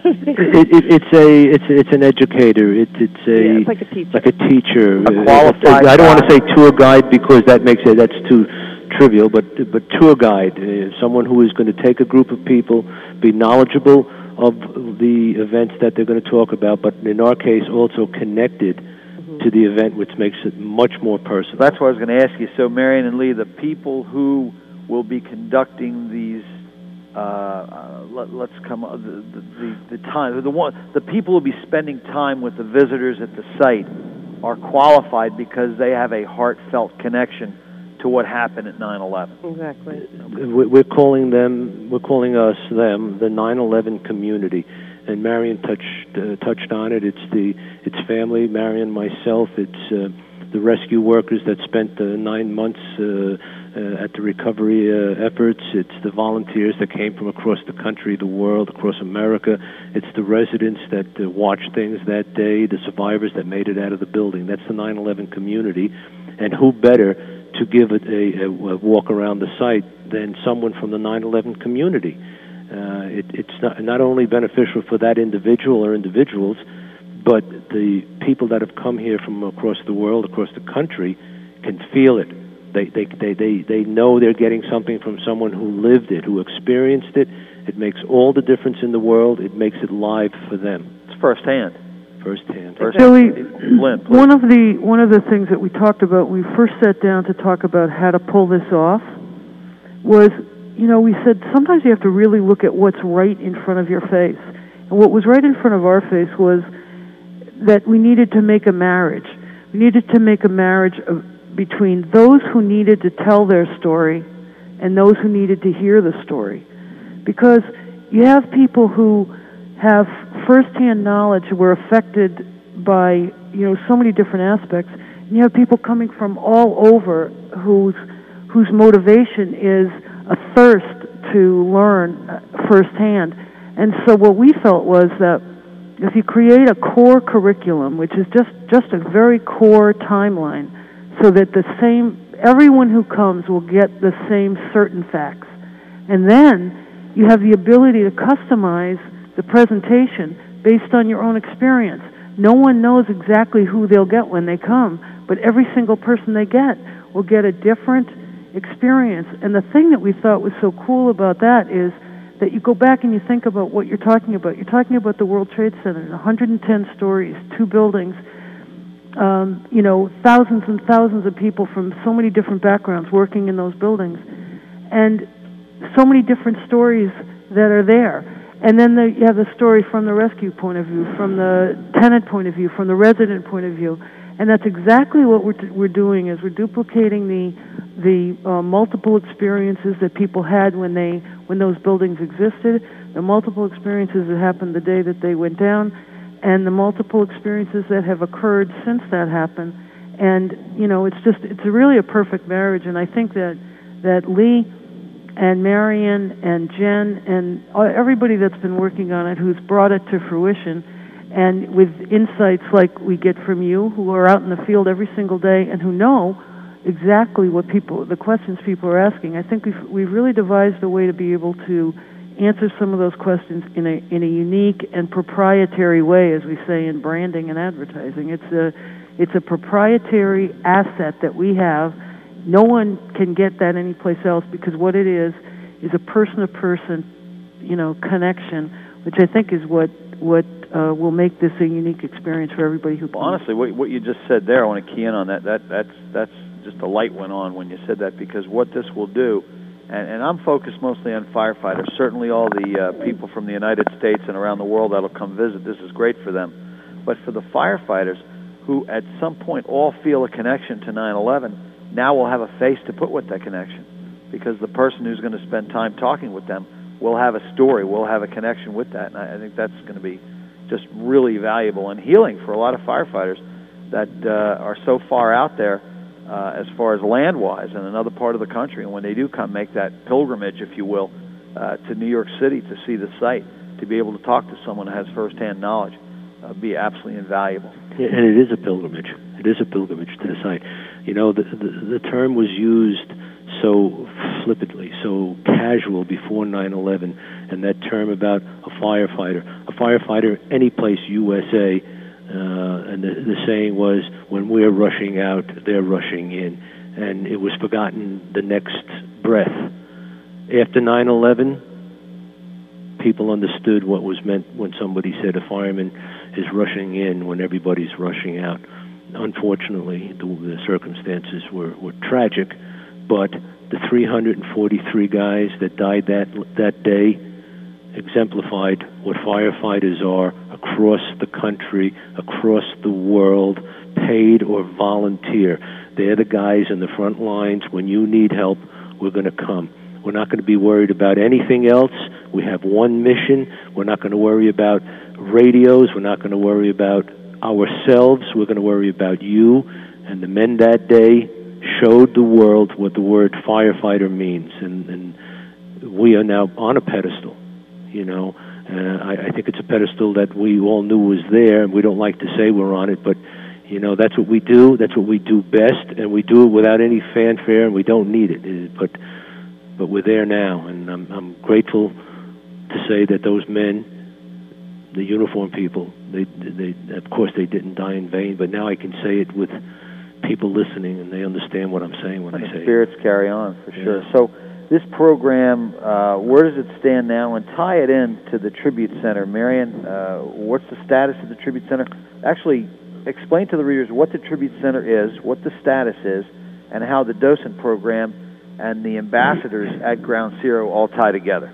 Speaker 4: it, it, it's a it's it's an educator. It, it's a
Speaker 3: yeah, it's like a teacher.
Speaker 4: Like a teacher.
Speaker 1: A qualified
Speaker 4: uh, I don't want to say
Speaker 1: guide.
Speaker 4: tour guide because that makes it that's too trivial. But but tour guide, uh, someone who is going to take a group of people, be knowledgeable of the events that they're going to talk about, but in our case also connected mm-hmm. to the event, which makes it much more personal.
Speaker 1: That's what I was going to ask you. So, Marion and Lee, the people who will be conducting these. Uh, uh, let, let's come uh, the, the the time the one the people who will be spending time with the visitors at the site are qualified because they have a heartfelt connection to what happened at nine eleven.
Speaker 3: Exactly.
Speaker 4: We're calling them, we're calling us them the nine eleven community, and Marion touched uh, touched on it. It's the it's family, Marion, myself. It's uh, the rescue workers that spent uh, nine months. Uh, Uh, at the recovery uh, efforts. It's the volunteers that came from across the country, the world, across America. It's the residents that uh, watched things that day, the survivors that made it out of the building. That's the nine eleven community. And who better to give it a, a, a walk around the site than someone from the nine eleven community? Uh, it, it's not, not only beneficial for that individual or individuals, but the people that have come here from across the world, across the country, can feel it. They, they they they they know they're getting something from someone who lived it, who experienced it. It makes all the difference in the world. It makes it live for them.
Speaker 1: It's firsthand.
Speaker 4: Firsthand.
Speaker 1: First
Speaker 5: Billy,
Speaker 1: Lynn,
Speaker 5: one of the one of the things that we talked about when we first sat down to talk about how to pull this off was, you know, we said sometimes you have to really look at what's right in front of your face. And what was right in front of our face was that we needed to make a marriage. We needed to make a marriage of between those who needed to tell their story and those who needed to hear the story. Because you have people who have firsthand knowledge, who were affected by, you know, so many different aspects, and you have people coming from all over whose whose motivation is a thirst to learn firsthand. And so what we felt was that if you create a core curriculum, which is just, just a very core timeline, so that the same, everyone who comes will get the same certain facts. And then you have the ability to customize the presentation based on your own experience. No one knows exactly who they'll get when they come, but every single person they get will get a different experience. And the thing that we thought was so cool about that is that you go back and you think about what you're talking about. You're talking about the World Trade Center, one hundred ten stories, two buildings, Um, you know, thousands and thousands of people from so many different backgrounds working in those buildings, and so many different stories that are there. And then the, you have the story from the rescue point of view, from the tenant point of view, from the resident point of view, and that's exactly what we're t- we're doing is we're duplicating the the uh, multiple experiences that people had when they when those buildings existed, the multiple experiences that happened the day that they went down, and the multiple experiences that have occurred since that happened. And, you know, it's just, it's really a perfect marriage. And I think that, that Lee and Marion and Jen and everybody that's been working on it who's brought it to fruition, and with insights like we get from you, who are out in the field every single day and who know exactly what people, the questions people are asking, I think we've, we've really devised a way to be able to answer some of those questions in a in a unique and proprietary way, as we say in branding and advertising. It's a it's a proprietary asset that we have. No one can get that anyplace else because what it is is a person-to-person, you know, connection, which I think is what what uh, will make this a unique experience for everybody who.
Speaker 1: Well, honestly, what what you just said there, I want to key in on that. That that's that's just a light went on when you said that, because what this will do. And, and I'm focused mostly on firefighters. Certainly all the uh, people from the United States and around the world that will come visit, this is great for them. But for the firefighters who at some point all feel a connection to nine eleven, now we'll have a face to put with that connection. Because the person who's going to spend time talking with them will have a story, will have a connection with that. And I, I think that's going to be just really valuable and healing for a lot of firefighters. that uh, are so far out there uh, as far as land-wise in another part of the country. And when they do come make that pilgrimage, if you will, uh, to New York City to see the site, to be able to talk to someone who has firsthand knowledge, uh, be absolutely invaluable.
Speaker 4: Yeah, and it is a pilgrimage. It is a pilgrimage to the site. You know, the, the, the term was used so flippantly, so casual before nine eleven, and that term about a firefighter. A firefighter, any place U S A, uh, and the, the saying was, when we're rushing out, they're rushing in. And it was forgotten the next breath. After nine eleven, people understood what was meant when somebody said a fireman is rushing in when everybody's rushing out. Unfortunately, the, the circumstances were, were tragic, but the three hundred forty-three guys that died that that day exemplified what firefighters are across the country, across the world, paid or volunteer. They're the guys in the front lines. When you need help, we're going to come. We're not going to be worried about anything else. We have one mission. We're not going to worry about radios. We're not going to worry about ourselves. We're going to worry about you. And the men that day showed the world what the word firefighter means. And, and we are now on a pedestal, you know. Uh, I, I think it's a pedestal that we all knew was there, and we don't like to say we're on it, but, you know, that's what we do. That's what we do best, and we do it without any fanfare, and we don't need it. But but we're there now, and I'm, I'm grateful to say that those men, the uniformed people, they, they, of course, they didn't die in vain, but now I can say it with people listening, and they understand what I'm saying when
Speaker 1: and
Speaker 4: I
Speaker 1: the
Speaker 4: say
Speaker 1: spirits
Speaker 4: it.
Speaker 1: carry on, for
Speaker 4: Yeah.
Speaker 1: sure. So this program, uh, where does it stand now? And tie it in to the Tribute Center. Marion, uh, what's the status of the Tribute Center? Actually, explain to the readers what the Tribute Center is, what the status is, and how the docent program and the ambassadors at Ground Zero all tie together.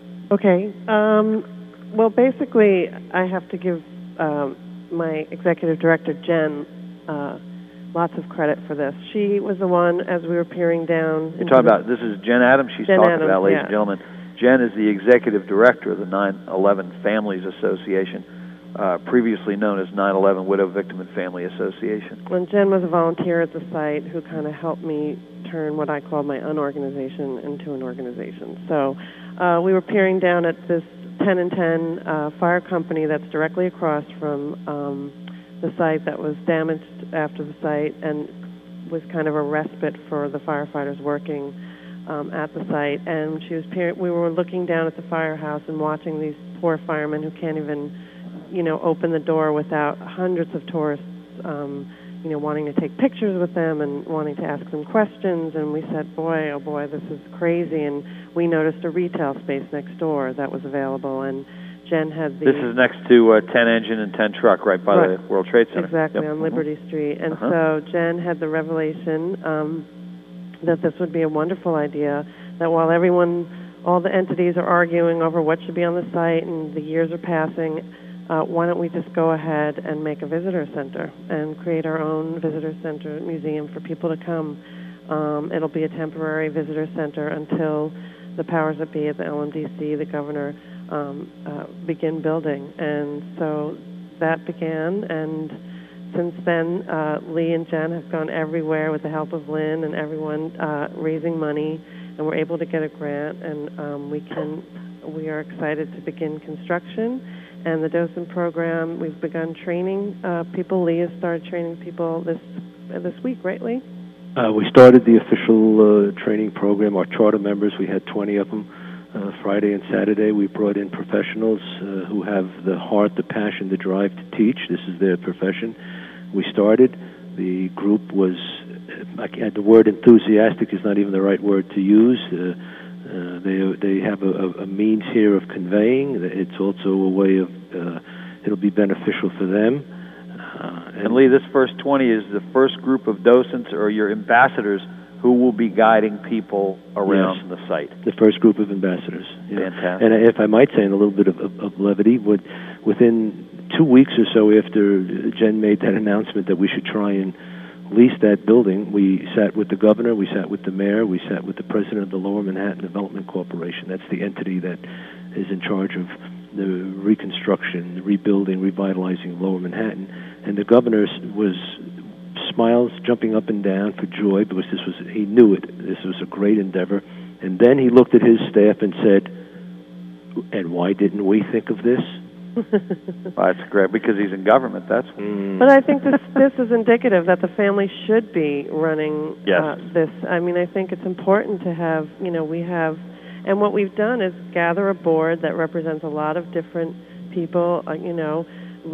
Speaker 3: Okay. Um, well, basically, I have to give um, my executive director, Jen, uh, lots of credit for this. She was the one, as we were peering down.
Speaker 1: You're talking about, this is Jen Adams she's
Speaker 3: Jen
Speaker 1: talking
Speaker 3: Adams,
Speaker 1: about, ladies
Speaker 3: yeah.
Speaker 1: and gentlemen. Jen is the executive director of the nine eleven Families Association, uh, previously known as nine eleven Widow, Victim, and Family Association.
Speaker 3: When Jen was a volunteer at the site who kind of helped me turn what I call my unorganization into an organization. So uh, we were peering down at this ten and ten uh, fire company that's directly across from um, the site that was damaged after the site and was kind of a respite for the firefighters working um, at the site. And she was peering, we were looking down at the firehouse and watching these poor firemen who can't even, you know, open the door without hundreds of tourists um, you know, wanting to take pictures with them and wanting to ask them questions. And we said, boy, oh boy, this is crazy. And we noticed a retail space next door that was available. And Jen had the...
Speaker 1: This is next to uh, ten Engine and ten Truck, right by
Speaker 3: right.
Speaker 1: the World Trade Center.
Speaker 3: Exactly,
Speaker 1: yep.
Speaker 3: on Liberty mm-hmm. Street. And
Speaker 1: uh-huh.
Speaker 3: so Jen had the revelation um, that this would be a wonderful idea, that while everyone, all the entities are arguing over what should be on the site and the years are passing, Uh, why don't we just go ahead and make a visitor center and create our own visitor center museum for people to come. Um, it'll be a temporary visitor center until the powers that be at the L M D C, the governor, um, uh, begin building. And so that began, and since then, uh, Lee and Jen have gone everywhere with the help of Lynn and everyone uh, raising money, and we're able to get a grant, and um, we can. We are excited to begin construction. And the docent program, we've begun training uh, people. Lee has started training people this uh, this week, right, Lee?
Speaker 4: Uh, we started the official uh, training program. Our charter members, we had twenty of them. Uh, Friday and Saturday, we brought in professionals uh, who have the heart, the passion, the drive to teach. This is their profession. We started. The group was, I can't, the word enthusiastic is not even the right word to use. Uh, Uh, they they have a, a means here of conveying. It's also a way of, uh, it'll be beneficial for them. Uh,
Speaker 1: and, and Lee, this first twenty is the first group of docents or your ambassadors who will be guiding people around
Speaker 4: yes,
Speaker 1: the site.
Speaker 4: The first group of ambassadors. Yeah.
Speaker 1: Fantastic.
Speaker 4: And if I might say in a little bit of, of, of levity, would, within two weeks or so after Jen made that announcement that we should try and lease that building, we sat with the governor, we sat with the mayor, we sat with the president of the Lower Manhattan Development Corporation. That's the entity that is in charge of the reconstruction, the rebuilding, revitalizing of Lower Manhattan. And the governor was smiles jumping up and down for joy because this was, he knew it. This was a great endeavor. And then he looked at his staff and said, and why didn't we think of this?
Speaker 1: Well, that's great, because he's in government. That's.
Speaker 4: Mm.
Speaker 3: But I think this this is indicative that the family should be running
Speaker 1: yes.
Speaker 3: uh, this. I mean, I think it's important to have, you know, we have, and what we've done is gather a board that represents a lot of different people. Uh, you know,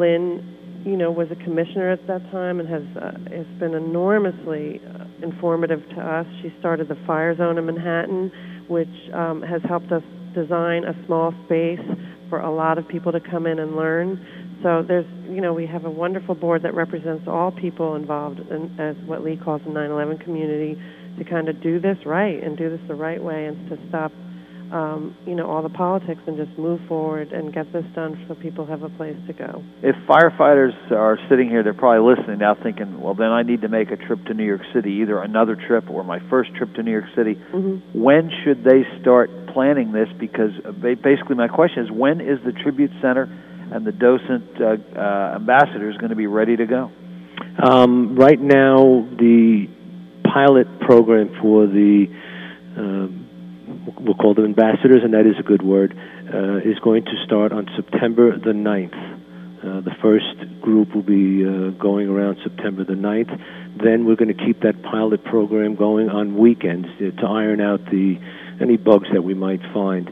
Speaker 3: Lynn, you know, was a commissioner at that time and has uh, has been enormously uh, informative to us. She started the Fire Zone in Manhattan, which um, has helped us design a small space for a lot of people to come in and learn. So there's, you know, we have a wonderful board that represents all people involved in, as what Lee calls the nine eleven community, to kind of do this right and do this the right way and to stop, um, you know, all the politics and just move forward and get this done so people have a place to go.
Speaker 1: If firefighters are sitting here, they're probably listening now thinking, well, then I need to make a trip to New York City, either another trip or my first trip to New York City.
Speaker 3: Mm-hmm.
Speaker 1: When should they start planning this? Because basically my question is, when is the Tribute Center and the docent uh, uh, ambassadors going to be ready to go?
Speaker 4: Um, right now, the pilot program for the, uh, we'll call them ambassadors, and that is a good word, uh, is going to start on September the ninth. Uh, the first group will be uh, going around September the ninth. Then we're going to keep that pilot program going on weekends to, to iron out the any bugs that we might find.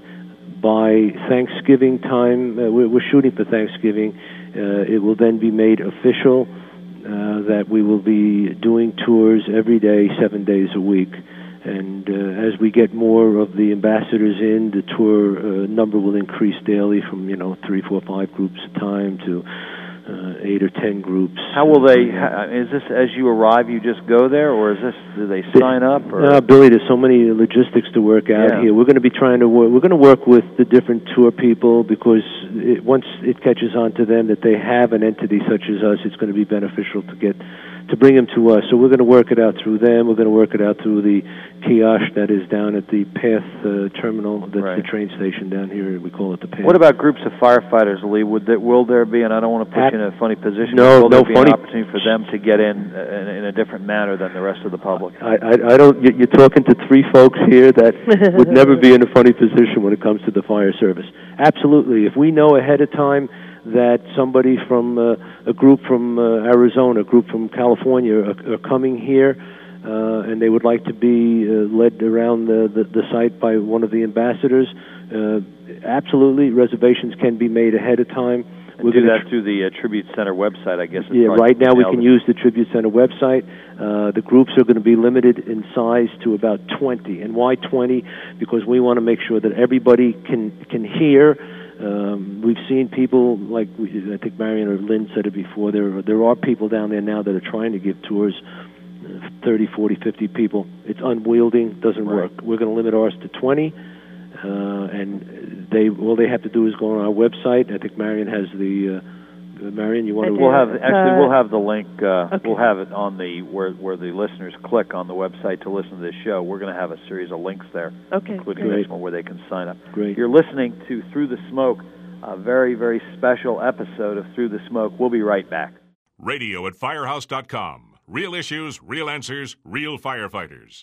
Speaker 4: By Thanksgiving time, uh, we're, we're shooting for Thanksgiving, uh, it will then be made official uh, that we will be doing tours every day, seven days a week. And uh, as we get more of the ambassadors in, the tour uh, number will increase daily from, you know, three, four, five groups at a time to uh, eight or ten groups.
Speaker 1: How will they, ha- is this as you arrive, you just go there, or is this, do they sign up? Or?
Speaker 4: No, Billy, there's so many logistics to work out
Speaker 1: yeah.
Speaker 4: here. We're going to be trying to work, we're going to work with the different tour people, because it, once it catches on to them that they have an entity such as us, it's going to be beneficial to get to bring them to us. So we're going to work it out through them. We're going to work it out through the kiosk that is down at the Path uh, terminal. That's
Speaker 1: right.
Speaker 4: the train station down here. We call it the Path.
Speaker 1: What about groups of firefighters, Lee? Would there, will there be, and I don't want to put
Speaker 4: At,
Speaker 1: you in a funny position,
Speaker 4: no,
Speaker 1: will
Speaker 4: no
Speaker 1: there be
Speaker 4: funny.
Speaker 1: an opportunity for them to get in, uh, in in a different manner than the rest of the public?
Speaker 4: I, I, I don't. You're talking to three folks here that would never be in a funny position when it comes to the fire service. Absolutely. If we know ahead of time that somebody from uh, a group from uh, Arizona, a group from California are, are coming here, uh, and they would like to be uh, led around the, the, the site by one of the ambassadors, uh, absolutely, reservations can be made ahead of time.
Speaker 1: We'll do that through the uh, Tribute Center website, I guess.
Speaker 4: Yeah, right now we can use the Tribute Center website. Uh, the groups are going to be limited in size to about twenty. And why twenty? Because we want to make sure that everybody can can hear. Um, we've seen people, like we, I think Marion or Lynn said it before, there, there are people down there now that are trying to give tours, uh, thirty, forty, fifty people. It's unwieldy, doesn't
Speaker 1: right.
Speaker 4: work. We're going to limit ours to twenty, uh, and they all they have to do is go on our website. I think Marion has the... Uh, Uh, Marion, you want to?
Speaker 1: We'll have actually
Speaker 3: uh,
Speaker 1: we'll have the link. Uh,
Speaker 3: okay.
Speaker 1: We'll have it on the where where the listeners click on the website to listen to this show. We're going to have a series of links there,
Speaker 3: okay,
Speaker 1: including
Speaker 3: great.
Speaker 1: this one where they can sign up.
Speaker 4: Great.
Speaker 1: You're listening to Through the Smoke, a very very special episode of Through the Smoke. We'll be right back.
Speaker 2: Radio at firehouse dot com. Real issues, real answers, real firefighters.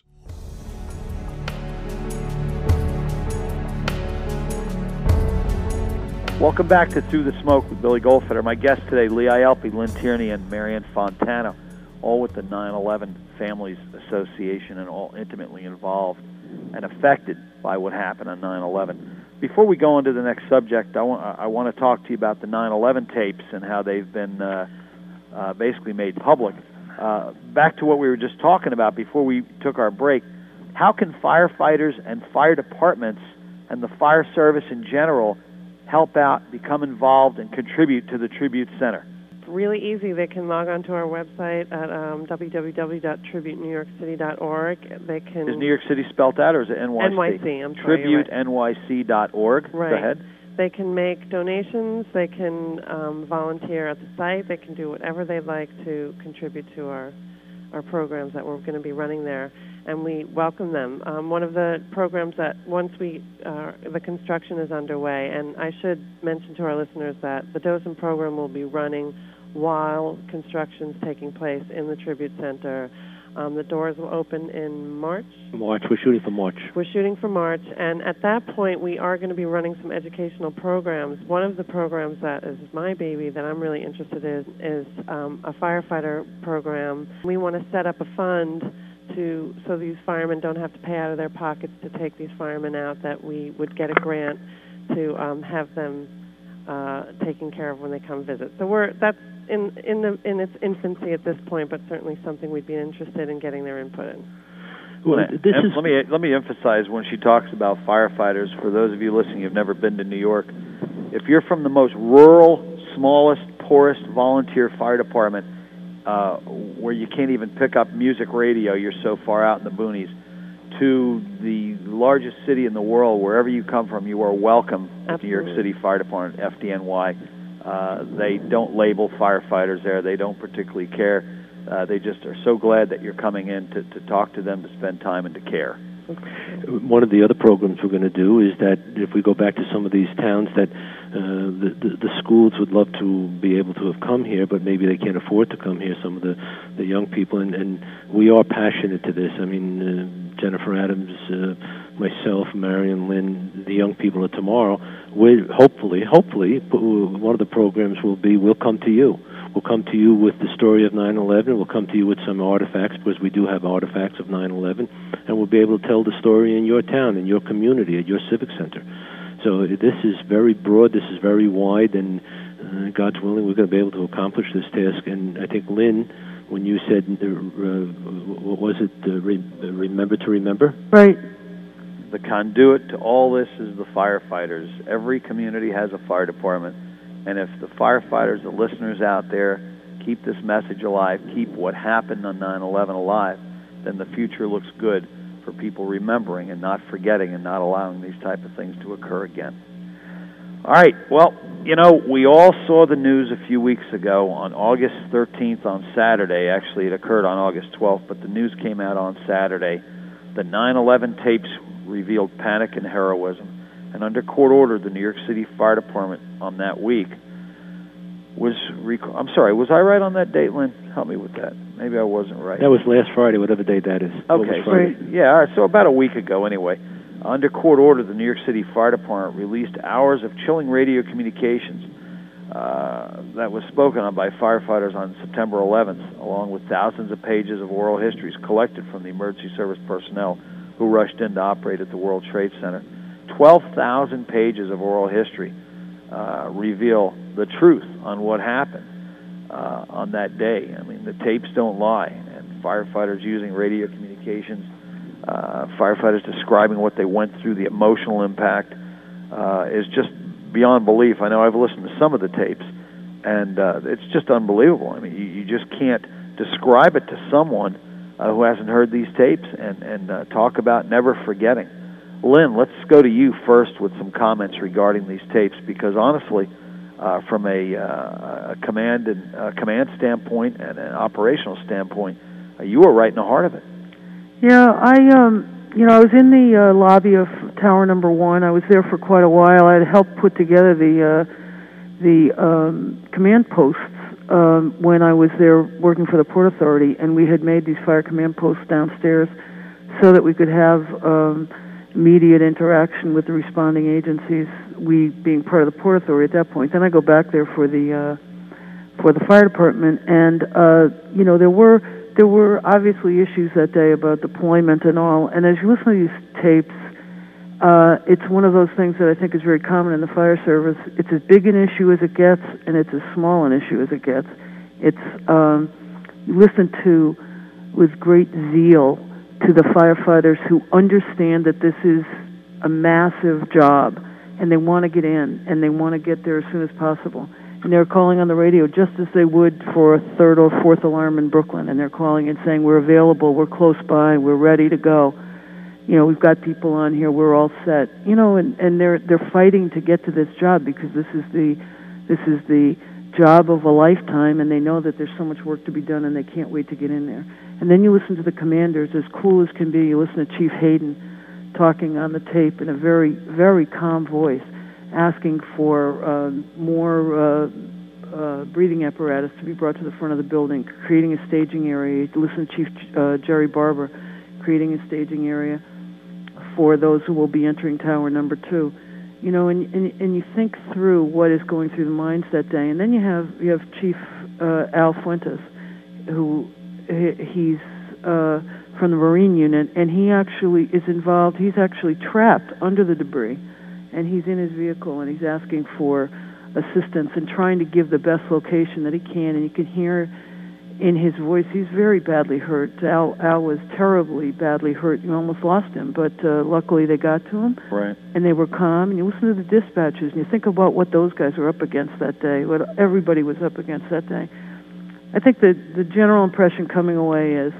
Speaker 1: Welcome back to Through the Smoke with Billy Goldfeder. My guests today, Lee Ielpi, Lynn Tierney, and Marianne Fontana, all with the nine eleven Families Association and all intimately involved and affected by what happened on nine eleven. Before we go on to the next subject, I want, I want to talk to you about the nine eleven tapes and how they've been uh, uh, basically made public. Uh, back to what we were just talking about before we took our break, how can firefighters and fire departments and the fire service in general help out, become involved, and contribute to the Tribute Center?
Speaker 3: It's really easy. They can log on to our website at um, w w w dot tribute new york city dot org. They can.
Speaker 1: Is New York City spelled out, or is it N Y C?
Speaker 3: N Y C, I'm sorry.
Speaker 1: tribute N Y C dot org.
Speaker 3: Right.
Speaker 1: Go ahead.
Speaker 3: They can make donations. They can um, volunteer at the site. They can do whatever they'd like to contribute to our our programs that we're going to be running there, and we welcome them. Um, one of the programs that once we uh, the construction is underway, and I should mention to our listeners that the docent program will be running while construction's taking place in the Tribute Center. Um, the doors will open in March.
Speaker 4: March. We're shooting for March.
Speaker 3: We're shooting for March, and at that point, we are going to be running some educational programs. One of the programs that is my baby that I'm really interested in is um, a firefighter program. We want to set up a fund to so these firemen don't have to pay out of their pockets to take these firemen out, that we would get a grant to um, have them uh, taken care of when they come visit. So we're that's in in the in its infancy at this point, but certainly something we'd be interested in getting their input in.
Speaker 1: Well, this is let me let me emphasize when she talks about firefighters. For those of you listening who've never been to New York, if you're from the most rural, smallest, poorest volunteer fire department, uh, where you can't even pick up music radio, you're so far out in the boonies, to the largest city in the world, wherever you come from, you are welcome at New York City Fire Department, F D N Y. Uh, they don't label firefighters there. They don't particularly care. Uh, they just are so glad that you're coming in to, to talk to them, to spend time, and to care.
Speaker 4: One of the other programs we're going to do is that if we go back to some of these towns that uh, the, the, the schools would love to be able to have come here, but maybe they can't afford to come here, some of the, the young people, and, and we are passionate to this. I mean, uh, Jennifer Adams, uh, myself, Marion, Lynn, the young people of tomorrow, we hopefully, hopefully, one of the programs will be, we'll come to you. We'll come to you with the story of nine eleven. We'll come to you with some artifacts, because we do have artifacts of nine eleven, and we'll be able to tell the story in your town, in your community, at your civic center. So this is very broad, this is very wide, and uh, God's willing, we're going to be able to accomplish this task. And I think, Lynn, when you said, uh, what was it, uh, re- remember to remember?
Speaker 5: Right.
Speaker 1: The conduit to all this is the firefighters. Every community has a fire department. And if the firefighters, the listeners out there, keep this message alive, keep what happened on nine eleven alive, then the future looks good for people remembering and not forgetting and not allowing these type of things to occur again. All right, well, you know, we all saw the news a few weeks ago on August thirteenth on Saturday. Actually, it occurred on August twelfth, but the news came out on Saturday. The nine eleven tapes revealed panic and heroism. And under court order, the New York City Fire Department on that week was, rec- I'm sorry, was I right on that date, Lynn? Help me with that. Maybe I wasn't right.
Speaker 4: That was last Friday, whatever date that is.
Speaker 1: Okay, so, yeah, all right, so about a week ago anyway. Under court order, the New York City Fire Department released hours of chilling radio communications uh, that was spoken on by firefighters on September eleventh, along with thousands of pages of oral histories collected from the emergency service personnel who rushed in to operate at the World Trade Center. twelve thousand pages of oral history uh, reveal the truth on what happened uh, on that day. I mean, the tapes don't lie. And firefighters using radio communications, uh, firefighters describing what they went through, the emotional impact uh, is just beyond belief. I know I've listened to some of the tapes, and uh, it's just unbelievable. I mean, you, you just can't describe it to someone uh, who hasn't heard these tapes and, and uh, talk about never forgetting. Lynn, let's go to you first with some comments regarding these tapes, because honestly, uh, from a, uh, a command and uh, command standpoint and an operational standpoint, uh, you were right in the heart of it.
Speaker 5: Yeah, I um, you know, I was in the uh, lobby of Tower Number One. I was there for quite a while. I had helped put together the uh, the um, command posts um, when I was there working for the Port Authority, and we had made these fire command posts downstairs so that we could have Um, immediate interaction with the responding agencies, we being part of the Port Authority at that point. Then I go back there for the uh, for the fire department, and uh, you know there were there were obviously issues that day about deployment and all. And as you listen to these tapes, uh, it's one of those things that I think is very common in the fire service. It's as big an issue as it gets, and it's as small an issue as it gets. It's um, you listen to with great zeal to the firefighters who understand that this is a massive job, and they want to get in, and they want to get there as soon as possible. And they're calling on the radio just as they would for a third or fourth alarm in Brooklyn, and they're calling and saying, we're available, we're close by, we're ready to go. You know, we've got people on here, we're all set. You know, and, and they're they're fighting to get to this job, because this is the this is the job of a lifetime, and they know that there's so much work to be done, and they can't wait to get in there. And then you listen to the commanders, as cool as can be. You listen to Chief Hayden talking on the tape in a very, very calm voice, asking for uh, more uh, uh, breathing apparatus to be brought to the front of the building, creating a staging area. Listen to Chief uh, Jerry Barber, creating a staging area for those who will be entering Tower Number Two. You know, and, and and you think through what is going through the minds that day, and then you have you have Chief uh, Al Fuentes, who he, he's uh, from the Marine Unit, and he actually is involved. He's actually trapped under the debris, and he's in his vehicle, and he's asking for assistance and trying to give the best location that he can. And you can hear in his voice, he's very badly hurt. Al, Al was terribly badly hurt. You almost lost him, but uh, luckily they got to him.
Speaker 1: Right.
Speaker 5: And they were calm. And you listen to the dispatches, and you think about what those guys were up against that day, what everybody was up against that day. I think the the general impression coming away is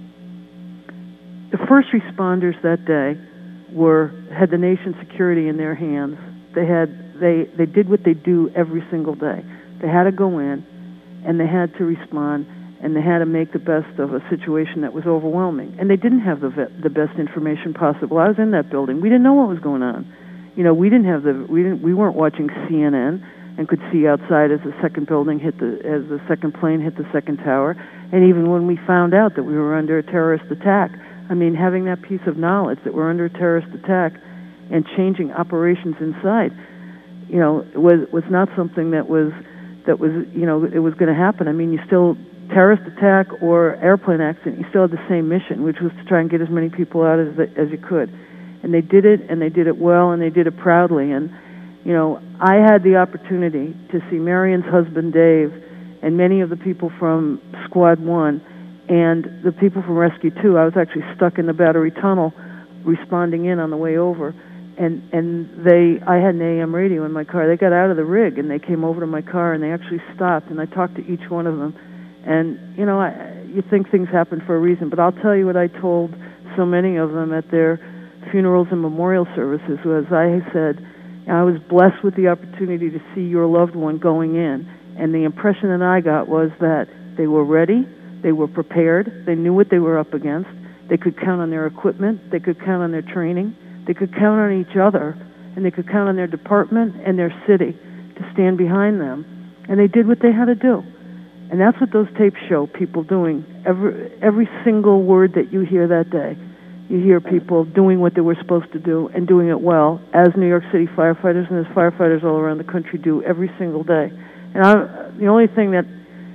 Speaker 5: the first responders that day were had the nation's security in their hands. They had they they did what they do every single day. They had to go in, and they had to respond, and they had to make the best of a situation that was overwhelming. And they didn't have the the best information possible. I was in that building. We didn't know what was going on. You know, we didn't have the we didn't we weren't watching C N N and could see outside as the second building hit the as the second plane hit the second tower. And even when we found out that we were under a terrorist attack, I mean, having that piece of knowledge that we're under a terrorist attack and changing operations inside, you know, was was not something that was that was you know it was going to happen. I mean, you still terrorist attack or airplane accident, you still had the same mission, which was to try and get as many people out as as you could. And they did it, and they did it well, and they did it proudly. And you know, I had the opportunity to see Marion's husband Dave and many of the people from Squad One and the people from Rescue Two. I was actually stuck in the Battery Tunnel, responding in on the way over. And and they, I had an A M radio in my car. They got out of the rig and they came over to my car and they actually stopped. And I talked to each one of them. And you know, I, you think things happen for a reason, but I'll tell you what I told so many of them at their funerals and memorial services was I said, I was blessed with the opportunity to see your loved one going in. And the impression that I got was that they were ready, they were prepared, they knew what they were up against, they could count on their equipment, they could count on their training, they could count on each other, and they could count on their department and their city to stand behind them. And they did what they had to do. And that's what those tapes show, people doing. Every, every single word that you hear that day, you hear people doing what they were supposed to do and doing it well, as New York City firefighters and as firefighters all around the country do every single day. And I, the only thing that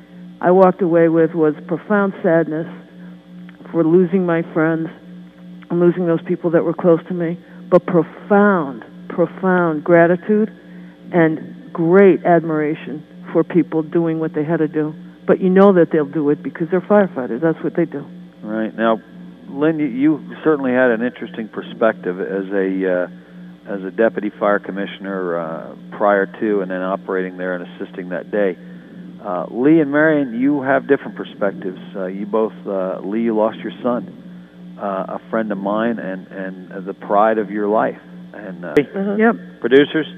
Speaker 5: I walked away with was profound sadness for losing my friends and losing those people that were close to me, but profound, profound gratitude and great admiration for people doing what they had to do. But you know that they'll do it because they're firefighters. That's what they do.
Speaker 1: Right. Now, Lynn, you, you certainly had an interesting perspective as a uh, as a deputy fire commissioner uh, prior to and then operating there and assisting that day. Uh, Lee and Marion, you have different perspectives. Uh, you both, uh, Lee, you lost your son, uh, a friend of mine, and, and uh, the pride of your life. And uh,
Speaker 5: uh-huh. Yep.
Speaker 1: Producers?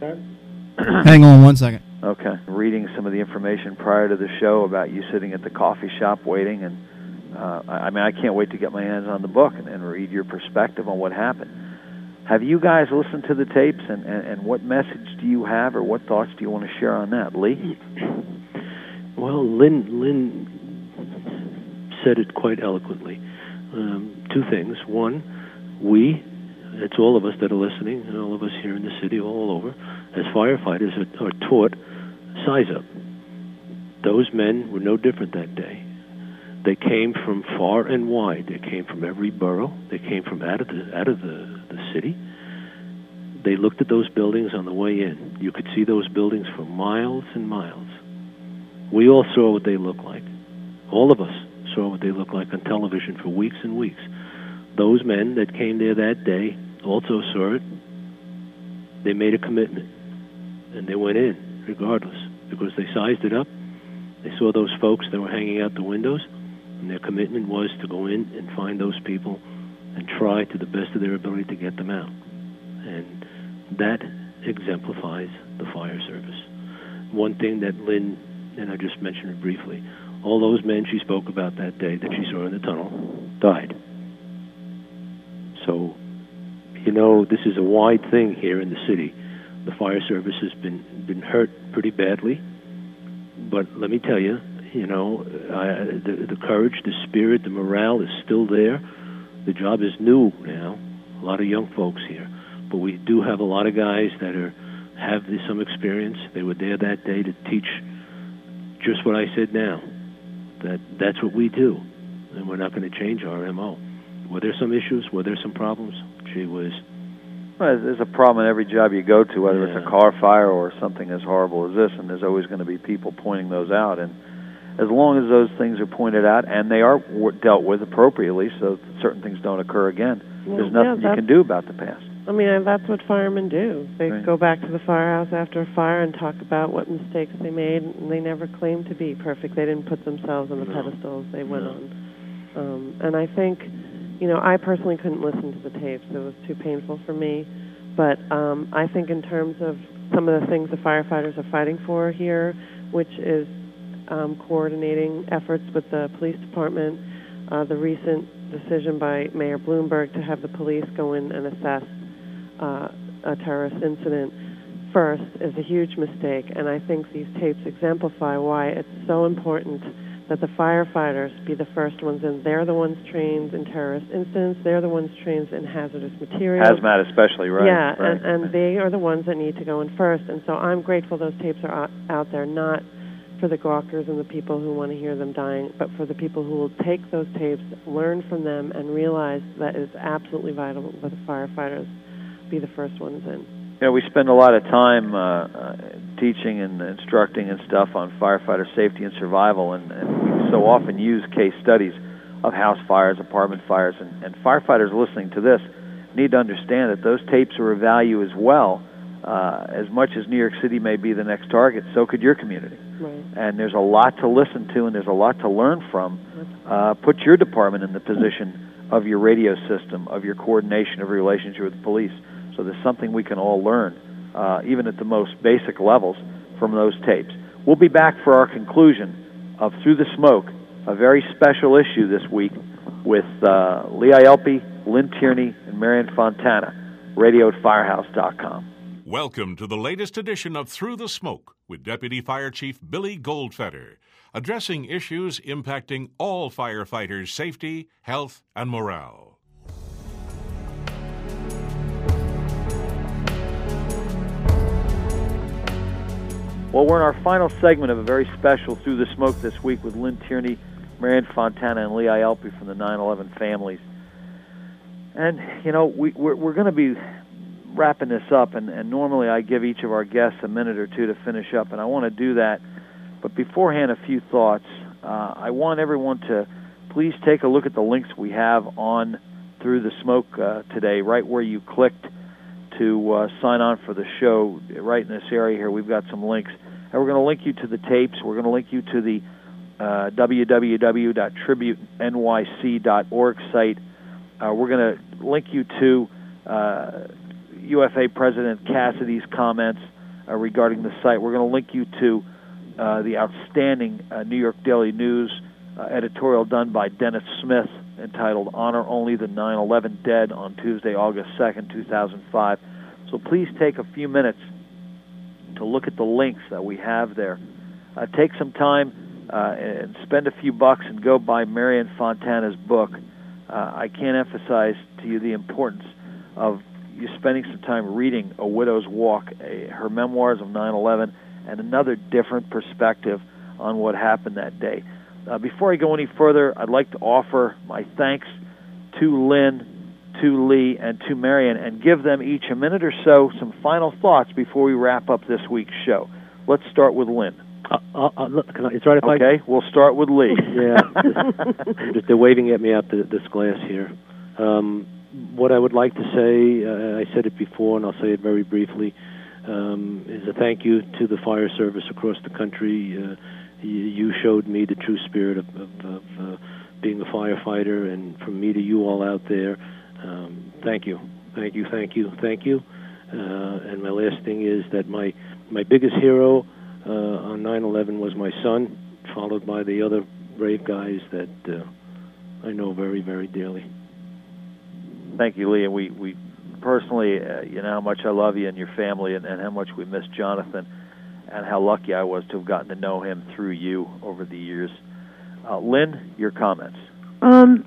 Speaker 6: Hang on one second.
Speaker 1: Okay. Reading some of the information prior to the show about you sitting at the coffee shop waiting, and uh, I mean, I can't wait to get my hands on the book and, and read your perspective on what happened. Have you guys listened to the tapes, and, and, and what message do you have, or what thoughts do you want to share on that, Lee?
Speaker 4: Well, Lynn, Lynn said it quite eloquently. Um, two things. One, we, it's all of us that are listening, and all of us here in the city, all over, as firefighters are, are taught, size up. Those men were no different that day. They came from far and wide. They came from every borough. They came from out of the out of the, the city. They looked at those buildings on the way in. You could see those buildings for miles and miles. We all saw what they looked like. All of us saw what they looked like on television for weeks and weeks. Those men that came there that day also saw it. They made a commitment, and they went in regardless because they sized it up. They saw those folks that were hanging out the windows, and their commitment was to go in and find those people and try to the best of their ability to get them out. And that exemplifies the fire service. One thing that Lynn, and I just mentioned it briefly, all those men she spoke about that day that she saw in the tunnel died. So, you know, this is a wide thing here in the city. The fire service has been, been hurt pretty badly. but let me tell you, you know, I, the, the courage, the spirit, the morale is still there. The job is new now. A lot of young folks here, but we do have a lot of guys that are have some experience. They were there that day to teach just what I said now. That that's what we do, and we're not going to change our M O. Were there some issues? Were there some problems? Gee whiz.
Speaker 1: Well, there's a problem in every job you go to, whether
Speaker 4: yeah.
Speaker 1: it's a car fire or something as horrible as this, and there's always going to be people pointing those out. And as long as those things are pointed out and they are dealt with appropriately so certain things don't occur again,
Speaker 3: well,
Speaker 1: there's nothing
Speaker 3: yeah,
Speaker 1: you can do about the past.
Speaker 3: I mean, that's what firemen do. They
Speaker 1: right.
Speaker 3: go back to the firehouse after a fire and talk about what mistakes they made, and they never claim to be perfect. They didn't put themselves on the
Speaker 4: no.
Speaker 3: pedestals they went
Speaker 4: no.
Speaker 3: on. Um, and I think, you know, I personally couldn't listen to the tapes. It was too painful for me. But um, I think in terms of some of the things the firefighters are fighting for here, which is um, coordinating efforts with the police department, uh, the recent decision by Mayor Bloomberg to have the police go in and assess uh, a terrorist incident first is a huge mistake. And I think these tapes exemplify why it's so important that the firefighters be the first ones in. They're the ones trained in terrorist incidents. They're the ones trained in hazardous materials.
Speaker 1: Hazmat especially, right?
Speaker 3: Yeah,
Speaker 1: right.
Speaker 3: And, and they are the ones that need to go in first. And so I'm grateful those tapes are out, out there, not for the gawkers and the people who want to hear them dying, but for the people who will take those tapes, learn from them, and realize that it's absolutely vital that the firefighters be the first ones in.
Speaker 1: You know, we spend a lot of time uh, uh, teaching and instructing and stuff on firefighter safety and survival, and, and we so often use case studies of house fires, apartment fires, and, and firefighters listening to this need to understand that those tapes are of value as well. Uh, as much as New York City may be the next target, so could your community.
Speaker 3: Right.
Speaker 1: And there's a lot to listen to and there's a lot to learn from. Uh, put your department in the position of your radio system, of your coordination of your relationship with the police. So there's something we can all learn, uh, even at the most basic levels, from those tapes. We'll be back for our conclusion of Through the Smoke, a very special issue this week with uh, Lee Ielpi, Lynn Tierney, and Marion Fontana, radio at firehouse dot com.
Speaker 2: Welcome to the latest edition of Through the Smoke with Deputy Fire Chief Billy Goldfeder, addressing issues impacting all firefighters' safety, health, and morale.
Speaker 1: Well, we're in our final segment of a very special Through the Smoke this week with Lynn Tierney, Marion Fontana, and Lee Ielpi from the nine eleven families. And, you know, we, we're, we're going to be wrapping this up, and, and normally I give each of our guests a minute or two to finish up, and I want to do that. But beforehand, a few thoughts. Uh, I want everyone to please take a look at the links we have on Through the Smoke uh, today, right where you clicked to uh, sign on for the show. Right in this area here, we've got some links. And we're going to link you to the tapes. We're going to link you to the uh, w w w dot tribute n y c dot org site. Uh, we're going to link you to uh, U F A President Cassidy's comments uh, regarding the site. We're going to link you to uh, the outstanding uh, New York Daily News uh, editorial done by Dennis Smith entitled Honor Only the nine eleven Dead on Tuesday, August second, two thousand five. So please take a few minutes to look at the links that we have there. Uh, take some time uh, and spend a few bucks and go buy Marion Fontana's book. Uh, I can't emphasize to you the importance of you spending some time reading A Widow's Walk, a, her memoirs of nine eleven, and another different perspective on what happened that day. Uh, before I go any further, I'd like to offer my thanks to Lynn, to Lee, and to Marion, and give them each a minute or so, some final thoughts before we wrap up this week's show. Let's start with Lynn.
Speaker 4: Uh, uh, uh, look, can I, it's right if
Speaker 1: okay, I... Okay, we'll start with Lee.
Speaker 4: Yeah, just, just, they're waving at me out the, this glass here. Um, what I would like to say, uh, I said it before, and I'll say it very briefly, um, is a thank you to the fire service across the country. Uh, you, you showed me the true spirit of, of, of uh, being a firefighter, and from me to you all out there, um, thank you, thank you, thank you, thank you. Uh, and my last thing is that my, my biggest hero uh, on nine eleven was my son, followed by the other brave guys that uh, I know very, very dearly.
Speaker 1: Thank you, Lee. And we, we personally, uh, you know how much I love you and your family, and, and how much we miss Jonathan. and how lucky I was to have gotten to know him through you over the years. Uh, Lynn, your comments.
Speaker 5: Um,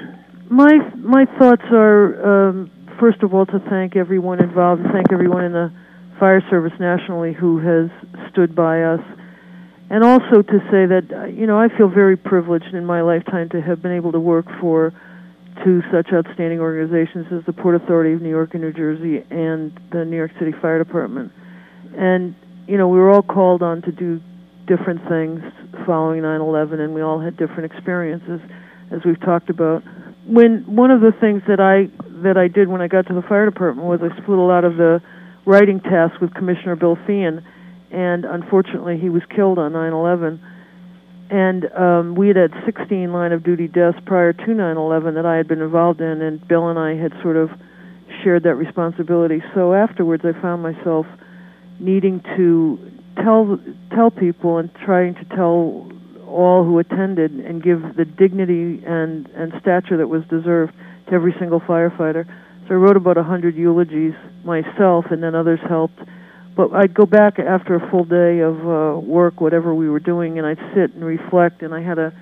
Speaker 5: my my thoughts are, um, first of all, to thank everyone involved, and thank everyone in the fire service nationally who has stood by us, and also to say that, uh, you know, I feel very privileged in my lifetime to have been able to work for two such outstanding organizations as the Port Authority of New York and New Jersey and the New York City Fire Department. And, you know, we were all called on to do different things following nine eleven, and we all had different experiences, as we've talked about. When one of the things that I that I did when I got to the fire department was I split a lot of the writing tasks with Commissioner Bill Feehan, and unfortunately he was killed on nine eleven. And um, we had had sixteen line-of-duty deaths prior to nine eleven that I had been involved in, and Bill and I had sort of shared that responsibility. So afterwards I found myself needing to tell tell people and trying to tell all who attended and give the dignity and, and stature that was deserved to every single firefighter. So I wrote about a hundred eulogies myself, and then others helped. But I'd go back after a full day of uh, work, whatever we were doing, and I'd sit and reflect. And I had a,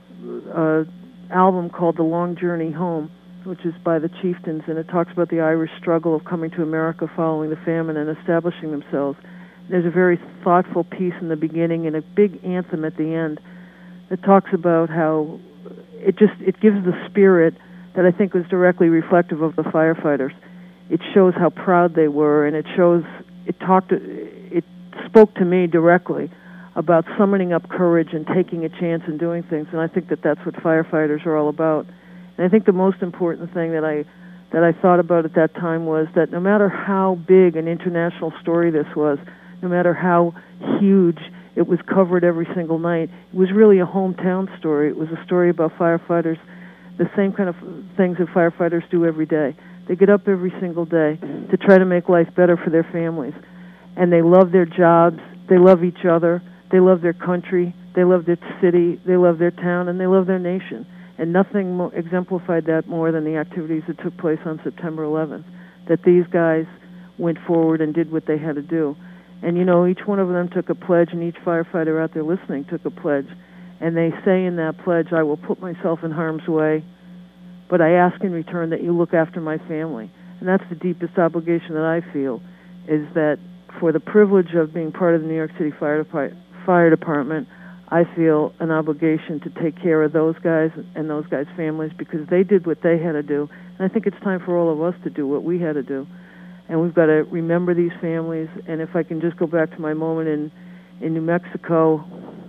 Speaker 5: a album called The Long Journey Home, which is by the Chieftains, and it talks about the Irish struggle of coming to America following the famine and establishing themselves. There's a very thoughtful piece in the beginning and a big anthem at the end that talks about how it just it gives the spirit that I think was directly reflective of the firefighters. It shows how proud they were, and it shows it talked it spoke to me directly about summoning up courage and taking a chance and doing things. And I think that that's what firefighters are all about. And I think the most important thing that I that I thought about at that time was that no matter how big an international story this was, no matter how huge it was covered every single night, it was really a hometown story. It was a story about firefighters, the same kind of things that firefighters do every day. They get up every single day to try to make life better for their families. And they love their jobs, they love each other, they love their country, they love their city, they love their town, and they love their nation. And nothing more exemplified that more than the activities that took place on September eleventh, that these guys went forward and did what they had to do. And, you know, each one of them took a pledge, and each firefighter out there listening took a pledge. And they say in that pledge, I will put myself in harm's way, but I ask in return that you look after my family. And that's the deepest obligation that I feel, is that for the privilege of being part of the New York City Fire, Dep- Fire Department, I feel an obligation to take care of those guys and those guys' families, because they did what they had to do. And I think it's time for all of us to do what we had to do. And we've got to remember these families. And if I can just go back to my moment in, in New Mexico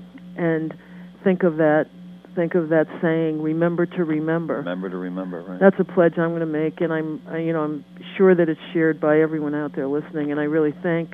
Speaker 5: and think of that, think of that saying, remember to remember.
Speaker 1: Remember to remember, right.
Speaker 5: That's a pledge I'm going to make, and I'm, I, you know, I'm sure that it's shared by everyone out there listening. And I really thank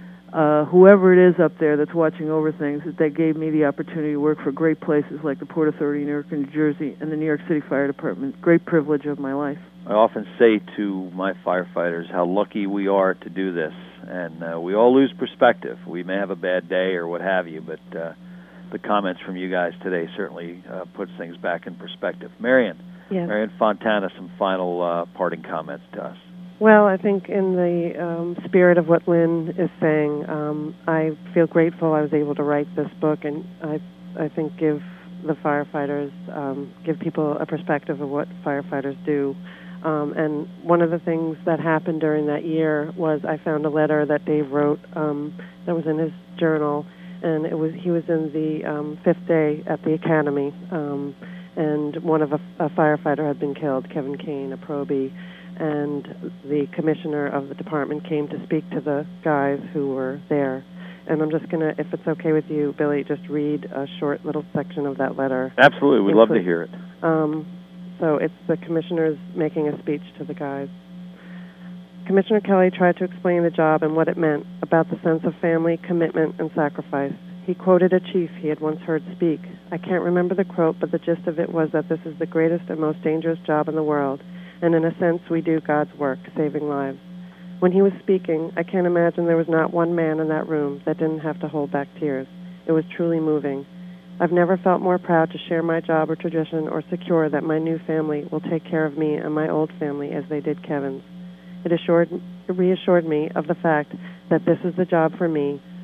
Speaker 5: uh, whoever it is up there that's watching over things, that they gave me the opportunity to work for great places like the Port Authority of New York and New Jersey and the New York City Fire Department. Great privilege of my life.
Speaker 1: I often say to my firefighters how lucky we are to do this, and uh, we all lose perspective. We may have a bad day or what have you, but uh, the comments from you guys today certainly uh, puts things back in perspective. Marion,
Speaker 3: yes.
Speaker 1: Marion Fontana, some final uh, parting comments to us.
Speaker 3: Well, I think in the um, spirit of what Lynn is saying, um, I feel grateful I was able to write this book, and I, I think give the firefighters, um, give people a perspective of what firefighters do. Um, and one of the things that happened during that year was I found a letter that Dave wrote um, that was in his journal, and it was he was in the um, fifth day at the academy, um, and one of a, a firefighter had been killed, Kevin Kane, a probie, and the commissioner of the department came to speak to the guys who were there. And I'm just going to, if it's okay with you, Billy, just read a short little section of that letter.
Speaker 1: Absolutely. We'd love to hear it.
Speaker 3: Um, so it's the commissioners making a speech to the guys. Commissioner Kelly tried to explain the job and what it meant about the sense of family, commitment, and sacrifice. He quoted a chief he had once heard speak. I can't remember the quote, but the gist of it was that this is the greatest and most dangerous job in the world, and in a sense we do God's work, saving lives. When he was speaking, I can't imagine there was not one man in that room that didn't have to hold back tears. It was truly moving. I've never felt more proud to share my job or tradition or secure that my new family will take care of me and my old family as they did Kevin's. It assured, reassured me of the fact that this is the job for me,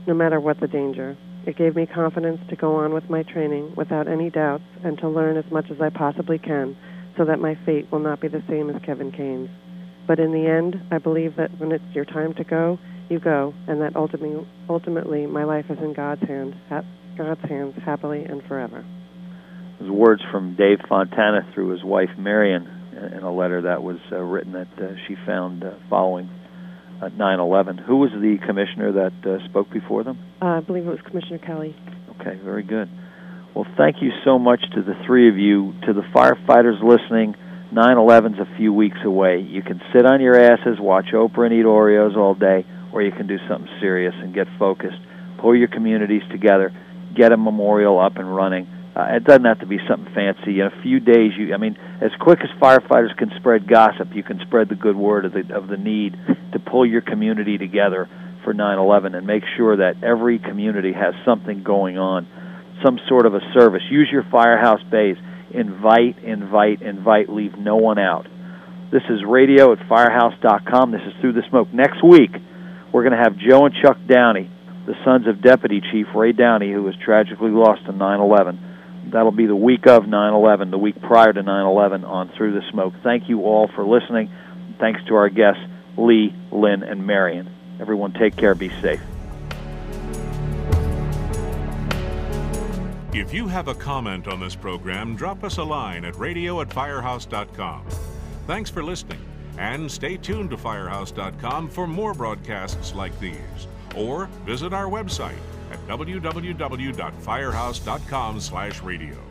Speaker 3: no matter what the danger. It gave me confidence to go on with my training without any doubts and to learn as much as I possibly can so that my fate will not be the same as Kevin Kane's. But in the end, I believe that when it's your time to go, you go, and that ultimately, ultimately my life is in God's hands, ha- God's hands, happily and forever.
Speaker 1: Those words from Dave Fontana through his wife Marion in a letter that was uh, written that uh, she found uh, following uh, nine eleven. Who was the commissioner that uh, spoke before them?
Speaker 3: Uh, I believe it was Commissioner Kelly.
Speaker 1: Okay, very good. Well, thank you so much to the three of you. To the firefighters listening, nine eleven's a few weeks away. You can sit on your asses, watch Oprah and eat Oreos all day, or you can do something serious and get focused. Pull your communities together. Get a memorial up and running. Uh, it doesn't have to be something fancy. In a few days, you I mean, as quick as firefighters can spread gossip, you can spread the good word of the of the need to pull your community together for nine eleven and make sure that every community has something going on, some sort of a service. Use your firehouse bays. Invite, invite, invite. Leave no one out. This is radio at firehouse dot com. This is Through the Smoke. Next week, we're going to have Joe and Chuck Downey, the sons of Deputy Chief Ray Downey, who was tragically lost in nine eleven. That'll be the week of nine eleven, the week prior to nine eleven on Through the Smoke. Thank you all for listening. Thanks to our guests, Lee, Lynn, and Marion. Everyone take care. Be safe.
Speaker 2: If you have a comment on this program, drop us a line at radio at firehouse dot com. Thanks for listening, and stay tuned to firehouse dot com for more broadcasts like these. Or visit our website at w w w dot firehouse dot com slash radio.